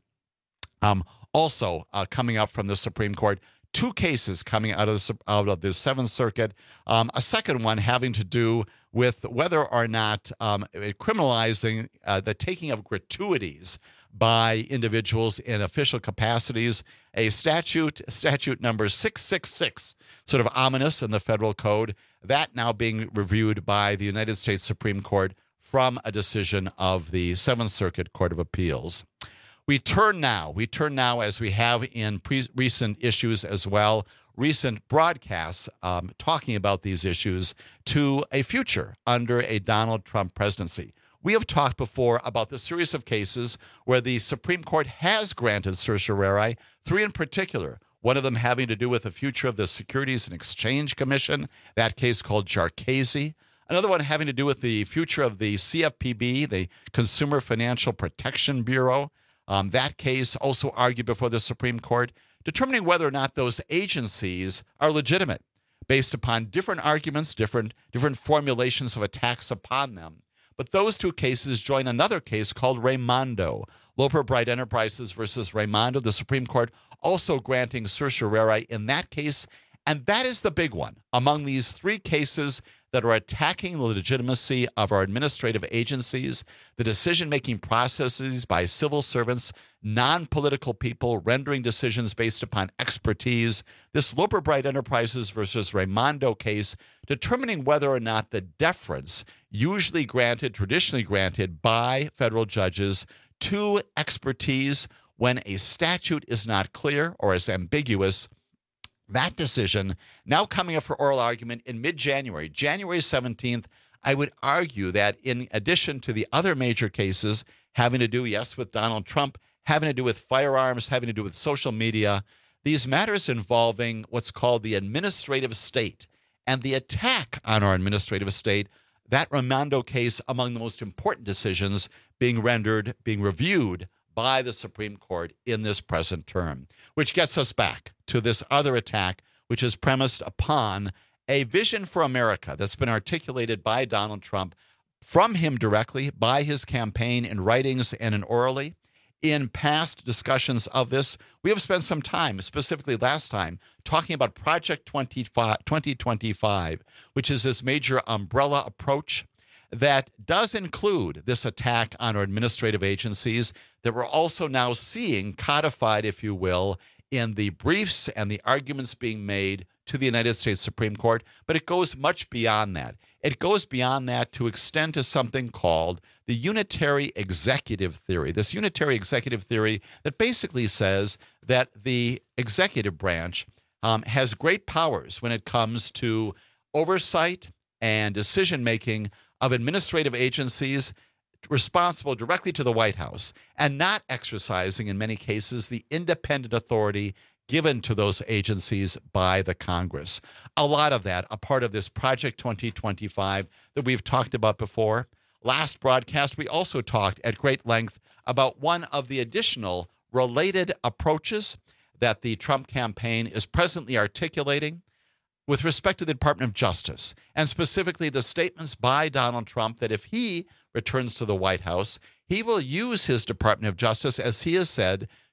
Speaker 2: um, also uh, coming up from the Supreme Court, two cases coming out of the, out of the Seventh Circuit, um, a second one having to do with whether or not um, criminalizing uh, the taking of gratuities by individuals in official capacities, a statute, statute number six six six, sort of ominous in the federal code, that now being reviewed by the United States Supreme Court from a decision of the Seventh Circuit Court of Appeals. We turn now, we turn now, as we have in pre- recent issues as well, recent broadcasts um, talking about these issues, to a future under a Donald Trump presidency. We have talked before about the series of cases where the Supreme Court has granted certiorari, three in particular, one of them having to do with the future of the Securities and Exchange Commission, that case called Jarchese. Another one having to do with the future of the C F P B, the Consumer Financial Protection Bureau. Um, that case also argued before the Supreme Court, determining whether or not those agencies are legitimate based upon different arguments, different, different formulations of attacks upon them. But those two cases join another case called Raimondo, Loper Bright Enterprises versus Raimondo, the Supreme Court also granting certiorari in that case. And that is the big one among these three cases that are attacking the legitimacy of our administrative agencies, the decision-making processes by civil servants, non-political people rendering decisions based upon expertise. This Loper Bright Enterprises versus Raimondo case determining whether or not the deference usually granted, traditionally granted by federal judges to expertise when a statute is not clear or is ambiguous. That decision now coming up for oral argument in mid-January, January seventeenth. I would argue that in addition to the other major cases having to do, yes, with Donald Trump, having to do with firearms, having to do with social media, these matters involving what's called the administrative state and the attack on our administrative state, that Raimondo case among the most important decisions being rendered, being reviewed by the Supreme Court in this present term, which gets us back to this other attack, which is premised upon a vision for America that's been articulated by Donald Trump, from him directly, by his campaign in writings and in orally. In past discussions of this, we have spent some time, specifically last time, talking about Project twenty twenty-five, which is this major umbrella approach that does include this attack on our administrative agencies that we're also now seeing codified, if you will, in the briefs and the arguments being made to the United States Supreme Court. But it goes much beyond that. It goes beyond that to extend to something called the unitary executive theory. This unitary executive theory that basically says that the executive branch um, has great powers when it comes to oversight and decision-making of administrative agencies responsible directly to the White House, and not exercising, in many cases, the independent authority given to those agencies by the Congress. A lot of that, a part of this Project twenty twenty-five that we've talked about before. Last broadcast, we also talked at great length about one of the additional related approaches that the Trump campaign is presently articulating with respect to the Department of Justice, and specifically the statements by Donald Trump that if he returns to the White House, he will use his Department of Justice, as he has said,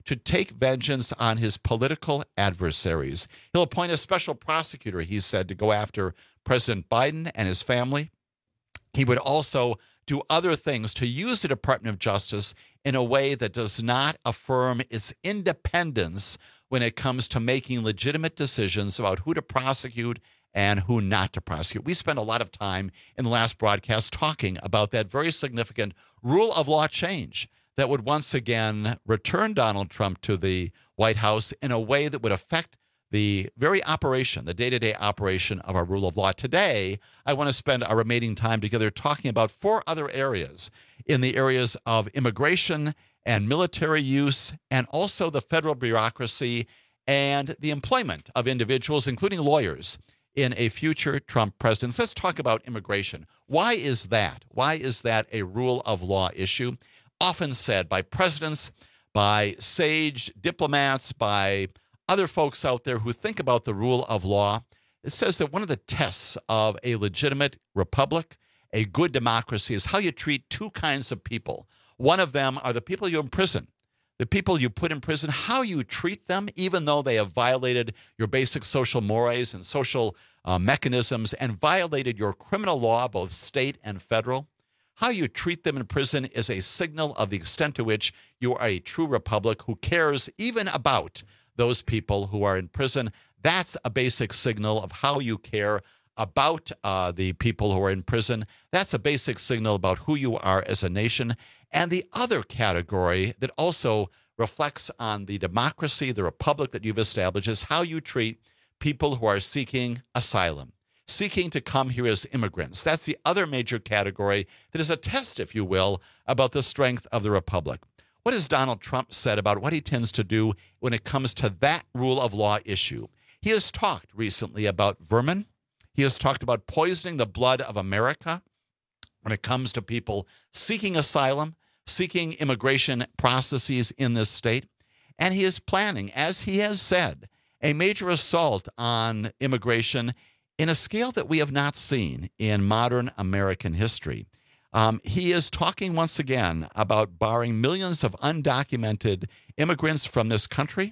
Speaker 2: to take vengeance on his political adversaries. He'll appoint a special prosecutor, he said, to go after President Biden and his family. He would also do other things to use the Department of Justice in a way that does not affirm its independence when it comes to making legitimate decisions about who to prosecute and who not to prosecute. We spent a lot of time in the last broadcast talking about that very significant rule of law change that would once again return Donald Trump to the White House in a way that would affect the very operation, the day-to-day operation of our rule of law. Today, I want to spend our remaining time together talking about four other areas in the areas of immigration and military use, and also the federal bureaucracy and the employment of individuals, including lawyers, in a future Trump presidency. Let's talk about immigration. Why is that? Why is that a rule of law issue? Often said by presidents, by sage diplomats, by other folks out there who think about the rule of law. It says that one of the tests of a legitimate republic, a good democracy, is how you treat two kinds of people. One of them are the people you imprison. The people you put in prison, how you treat them, even though they have violated your basic social mores and social uh, mechanisms and violated your criminal law, both state and federal. How you treat them in prison is a signal of the extent to which you are a true republic who cares even about those people who are in prison. That's a basic signal of how you care about uh, the people who are in prison. That's a basic signal about who you are as a nation. And the other category that also reflects on the democracy, the republic that you've established, is how you treat people who are seeking asylum, seeking to come here as immigrants. That's the other major category that is a test, if you will, about the strength of the republic. What has Donald Trump said about what he tends to do when it comes to that rule of law issue? He has talked recently about vermin. He has talked about poisoning the blood of America when it comes to people seeking asylum, seeking immigration processes in this state. And he is planning, as he has said, a major assault on immigration in a scale that we have not seen in modern American history. Um, he is talking once again about barring millions of undocumented immigrants from this country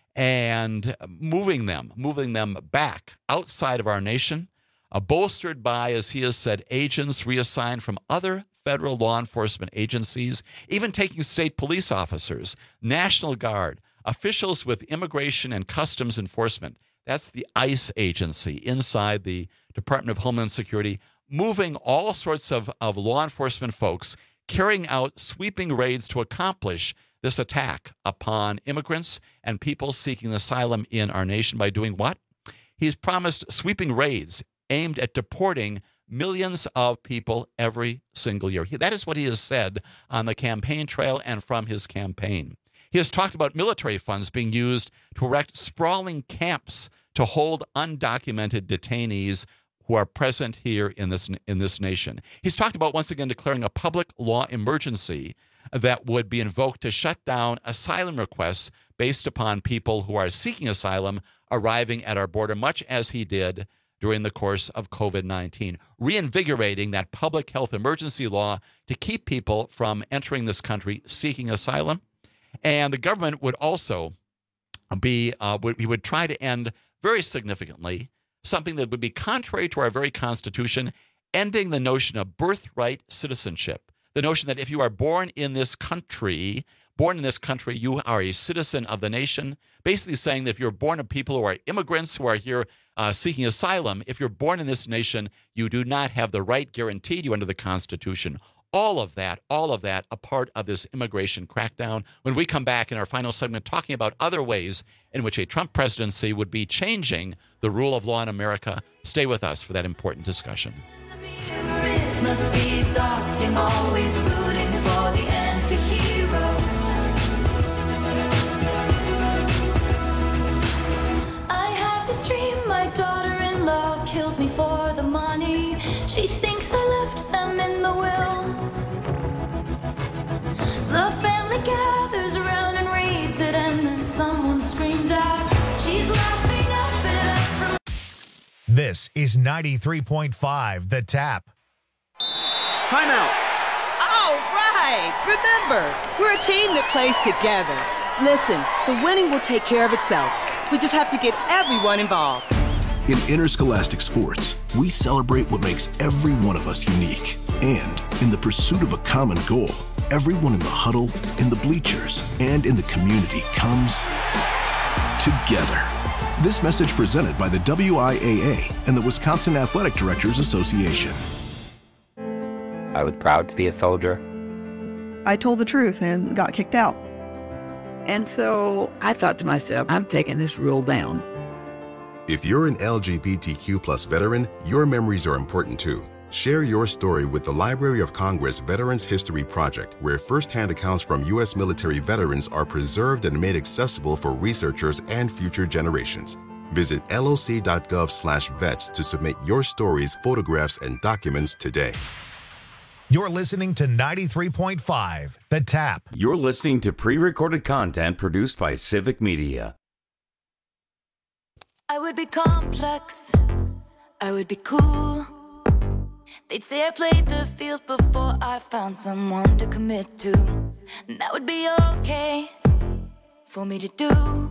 Speaker 2: and moving them, moving them back outside of our nation, uh, bolstered by, as he has said, agents reassigned from other federal law enforcement agencies, even taking state police officers, National Guard, officials with immigration and customs enforcement. That's the ICE agency inside the Department of Homeland Security, moving all sorts of, of law enforcement folks, carrying out sweeping raids to accomplish this attack upon immigrants and people seeking asylum in our nation by doing what? He's promised sweeping raids aimed at deporting millions of people every single year. That is what he has said on the campaign trail and from his campaign. He has talked about military funds being used to erect sprawling camps to hold undocumented detainees who are present here in this in this nation. He's talked about once again declaring a public law emergency that would be invoked to shut down asylum requests based upon people who are seeking asylum arriving at our border, much as he did during the course of COVID nineteen, reinvigorating that public health emergency law to keep people from entering this country seeking asylum. And the government would also be, uh, would, he would try to end very significantly something that would be contrary to our very Constitution, ending the notion of birthright citizenship. The notion that if you are born in this country, born in this country, you are a citizen of the nation. Basically saying that if you're born of people who are immigrants who are here uh, seeking asylum, if you're born in this nation, you do not have the right guaranteed you under the Constitution. All of that, all of that, a part of this immigration crackdown. When we come back in our final segment talking about other ways in which a Trump presidency would be changing the rule of law in America, stay with us for that important discussion.
Speaker 3: It must be exhausting, always rooting for the anti-hero. I have this dream, my daughter-in-law kills me for the money. She thinks I left them in the will. The family gathers around and reads it, and then someone screams out, she's laughing up at us from...
Speaker 1: This is ninety-three point five The Tap.
Speaker 5: Timeout. All right. Remember, we're a team that plays together. Listen, the winning will take care of itself. We just have to get everyone involved.
Speaker 6: In interscholastic sports, we celebrate what makes every one of us unique. And in the pursuit of a common goal, everyone in the huddle, in the bleachers, and in the community comes together. This message presented by the W I A A and the Wisconsin Athletic Directors Association.
Speaker 7: I was proud to be a soldier.
Speaker 9: I told the truth and got kicked out.
Speaker 12: And so I thought to myself, I'm taking this rule down.
Speaker 13: If you're an L G B T Q plus veteran, your memories are important too. Share your story with the Library of Congress Veterans History Project, where firsthand accounts from U S military veterans are preserved and made accessible for researchers and future generations. Visit loc.gov slash vets to submit your stories, photographs, and documents today.
Speaker 1: You're listening to ninety-three point five, The Tap.
Speaker 20: You're listening to pre-recorded content produced by Civic Media.
Speaker 3: I would be complex, I would be cool. They'd say I played the field before I found someone to commit to. And that would be okay for me to do.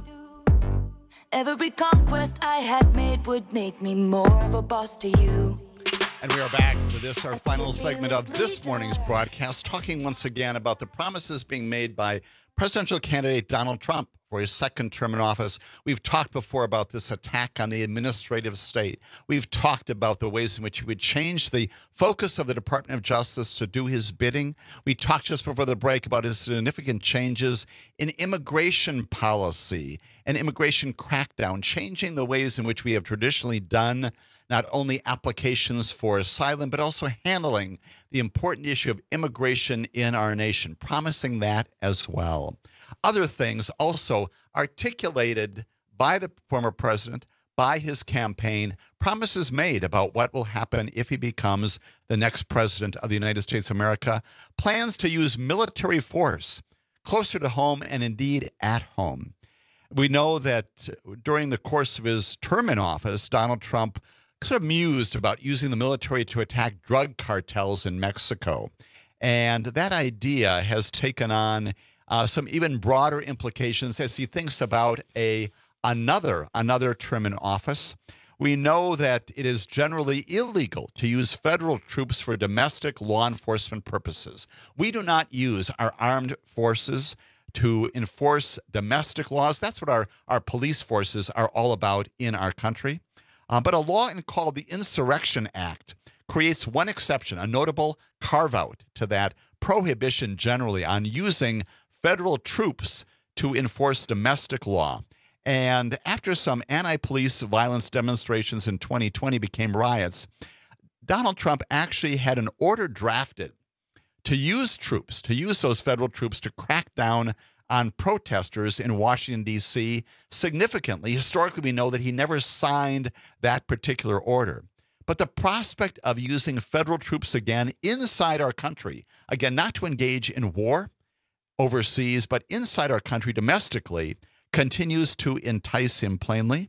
Speaker 3: Every conquest I had made would make me more of a boss to you.
Speaker 2: And we are back for this, our final segment of this morning's broadcast, talking once again about the promises being made by presidential candidate Donald Trump for his second term in office. We've talked before about this attack on the administrative state. We've talked about the ways in which he would change the focus of the Department of Justice to do his bidding. We talked just before the break about his significant changes in immigration policy and immigration crackdown, changing the ways in which we have traditionally done not only applications for asylum, but also handling the important issue of immigration in our nation, promising that as well. Other things also articulated by the former president, by his campaign, promises made about what will happen if he becomes the next president of the United States of America, plans to use military force closer to home and indeed at home. We know that during the course of his term in office, Donald Trump sort of mused about using the military to attack drug cartels in Mexico. And that idea has taken on uh, some even broader implications as he thinks about a another another term in office. We know that it is generally illegal to use federal troops for domestic law enforcement purposes. We do not use our armed forces to enforce domestic laws. That's what our, our police forces are all about in our country. Uh, but a law called the Insurrection Act creates one exception, a notable carve-out to that prohibition generally on using federal troops to enforce domestic law. And after some anti-police violence demonstrations in twenty twenty became riots, Donald Trump actually had an order drafted to use troops, to use those federal troops to crack down on protesters in Washington, D C Significantly, historically, we know that he never signed that particular order. But the prospect of using federal troops again inside our country, again, not to engage in war overseas, but inside our country domestically, continues to entice him plainly.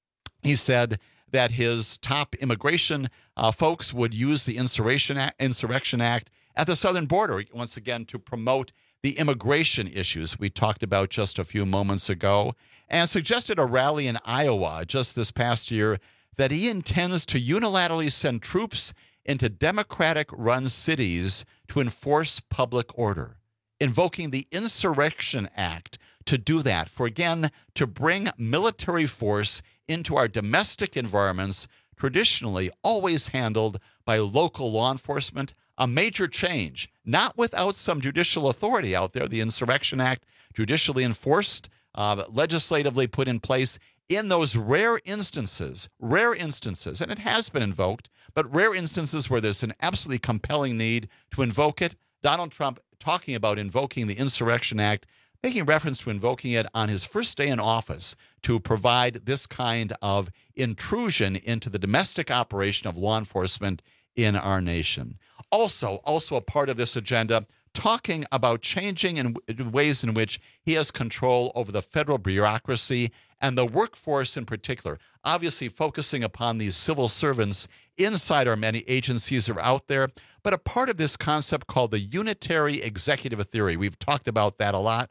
Speaker 2: He said that his top immigration uh, folks would use the Insurrection Act, Insurrection Act at the southern border, once again, to promote the immigration issues we talked about just a few moments ago, and suggested a rally in Iowa just this past year that he intends to unilaterally send troops into Democratic-run cities to enforce public order, invoking the Insurrection Act to do that, for again, to bring military force into our domestic environments, traditionally always handled by local law enforcement. A major change, not without some judicial authority out there. The Insurrection Act, judicially enforced, uh, legislatively put in place in those rare instances, rare instances, and it has been invoked, but rare instances where there's an absolutely compelling need to invoke it. Donald Trump talking about invoking the Insurrection Act, making reference to invoking it on his first day in office to provide this kind of intrusion into the domestic operation of law enforcement in our nation. Also, also a part of this agenda, talking about changing in ways in which he has control over the federal bureaucracy and the workforce in particular, obviously focusing upon these civil servants inside our many agencies that are out there, but a part of this concept called the unitary executive theory. We've talked about that a lot.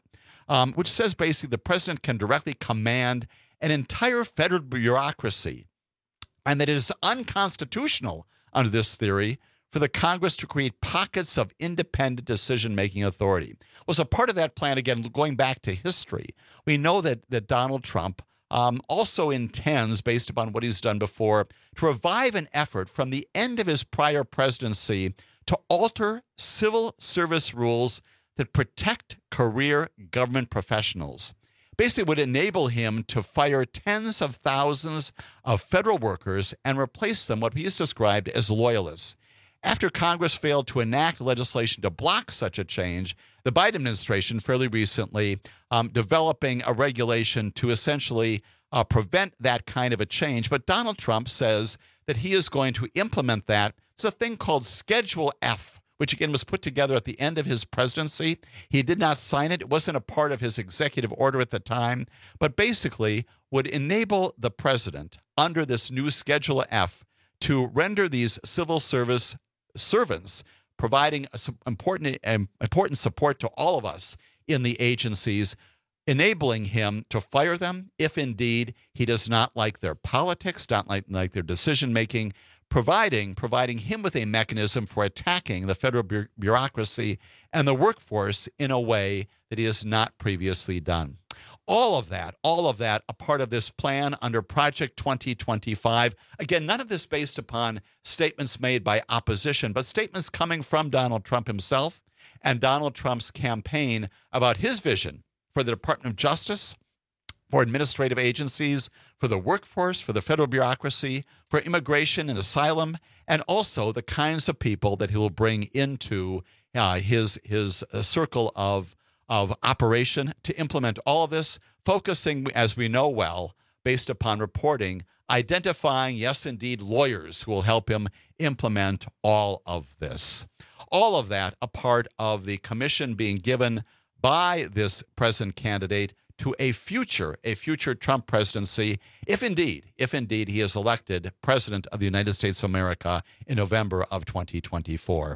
Speaker 2: um, which says basically the president can directly command an entire federal bureaucracy, and that it is unconstitutional under this theory for the Congress to create pockets of independent decision-making authority. Was a part of that plan, again, going back to history, we know that, that Donald Trump um, also intends, based upon what he's done before, to revive an effort from the end of his prior presidency to alter civil service rules that protect career government professionals. Basically would enable him to fire tens of thousands of federal workers and replace them what he's described as loyalists. After Congress failed to enact legislation to block such a change, the Biden administration fairly recently um, developing a regulation to essentially uh, prevent that kind of a change. But Donald Trump says that he is going to implement that. It's a thing called Schedule F, which again was put together at the end of his presidency. He did not sign it. It wasn't a part of his executive order at the time, but basically would enable the president under this new Schedule F to render these civil service servants, providing important, important support to all of us in the agencies, enabling him to fire them if indeed he does not like their politics, not like, like their decision-making, providing providing him with a mechanism for attacking the federal bu- bureaucracy and the workforce in a way that he has not previously done. All of that, all of that, a part of this plan under Project twenty twenty-five. Again, none of this based upon statements made by opposition, but statements coming from Donald Trump himself and Donald Trump's campaign about his vision for the Department of Justice, for administrative agencies, for the workforce, for the federal bureaucracy, for immigration and asylum, and also the kinds of people that he will bring into uh, his his uh, circle of, of operation to implement all of this, focusing, as we know well, based upon reporting, identifying, yes, indeed, lawyers who will help him implement all of this. All of that a part of the commission being given by this president candidate to a future, a future Trump presidency, if indeed, if indeed he is elected president of the United States of America in November of twenty twenty-four.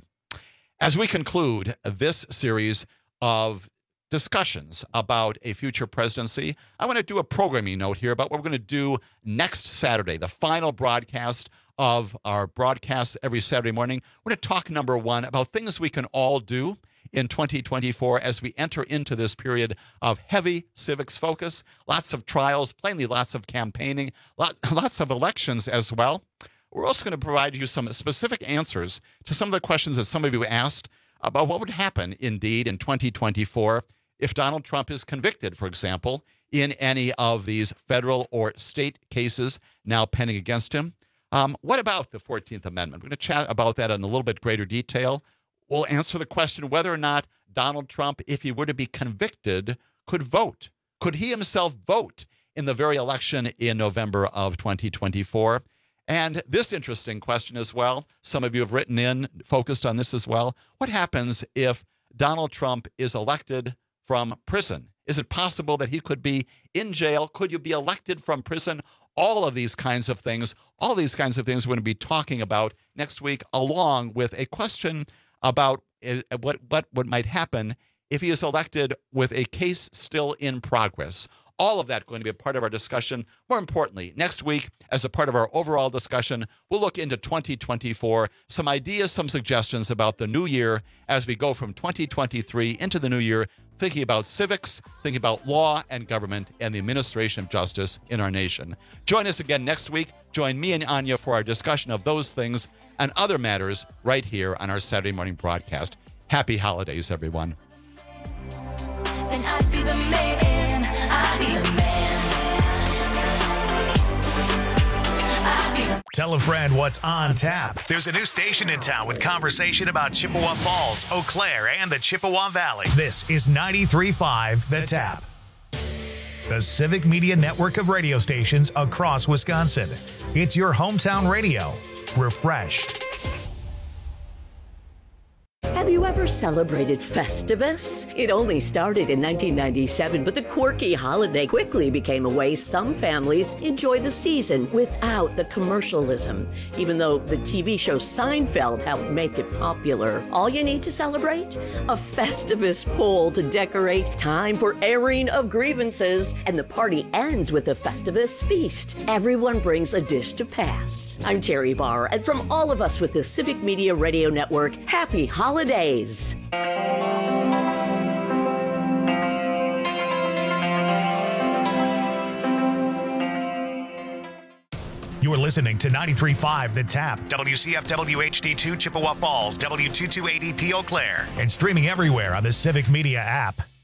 Speaker 2: As we conclude this series of discussions about a future presidency, I want to do a programming note here about what we're going to do next Saturday, the final broadcast of our broadcasts every Saturday morning. We're going to talk, number one, about things we can all do in twenty twenty-four as we enter into this period of heavy civics focus, lots of trials, plainly lots of campaigning, lot, lots of elections as well. We're also going to provide you some specific answers to some of the questions that some of you asked about what would happen indeed in twenty twenty-four if Donald Trump is convicted, for example, in any of these federal or state cases now pending against him. Um, what about the fourteenth Amendment? We're going to chat about that in a little bit greater detail. We'll answer the question whether or not Donald Trump, if he were to be convicted, could vote. Could he himself vote in the very election in November of twenty twenty-four? And this interesting question as well, some of you have written in, focused on this as well. What happens if Donald Trump is elected from prison? Is it possible that he could be in jail? Could you be elected from prison? All of these kinds of things, all these kinds of things we're going to be talking about next week, along with a question about what, what, what might happen if he is elected with a case still in progress. All of that going to be a part of our discussion. More importantly, next week, as a part of our overall discussion, we'll look into twenty twenty-four, some ideas, some suggestions about the new year as we go from twenty twenty-three into the new year, thinking about civics, thinking about law and government and the administration of justice in our nation. Join us again next week. Join me and Anya for our discussion of those things and other matters right here on our Saturday morning broadcast. Happy holidays, everyone.
Speaker 3: Then I'd be the man. I'd be the man. I'd be the
Speaker 1: Tell a friend what's on tap. There's a new station in town with conversation about Chippewa Falls, Eau Claire, and the Chippewa Valley. This is ninety-three point five The Tap, the Civic Media network of radio stations across Wisconsin. It's your hometown radio, refreshed.
Speaker 8: Have you ever ever celebrated Festivus? It only started in nineteen ninety-seven, but the quirky holiday quickly became a way some families enjoy the season without the commercialism. Even though the T V show Seinfeld helped make it popular. All you need to celebrate? A Festivus pole to decorate, time for airing of grievances, and the party ends with a Festivus feast. Everyone brings a dish to pass. I'm Terry Barr, and from all of us with the Civic Media Radio Network, happy holidays.
Speaker 1: You're listening to ninety-three point five The Tap, W C F W H D two Chippewa Falls, W two two eight zero P Eau Claire, and streaming everywhere on the Civic Media app.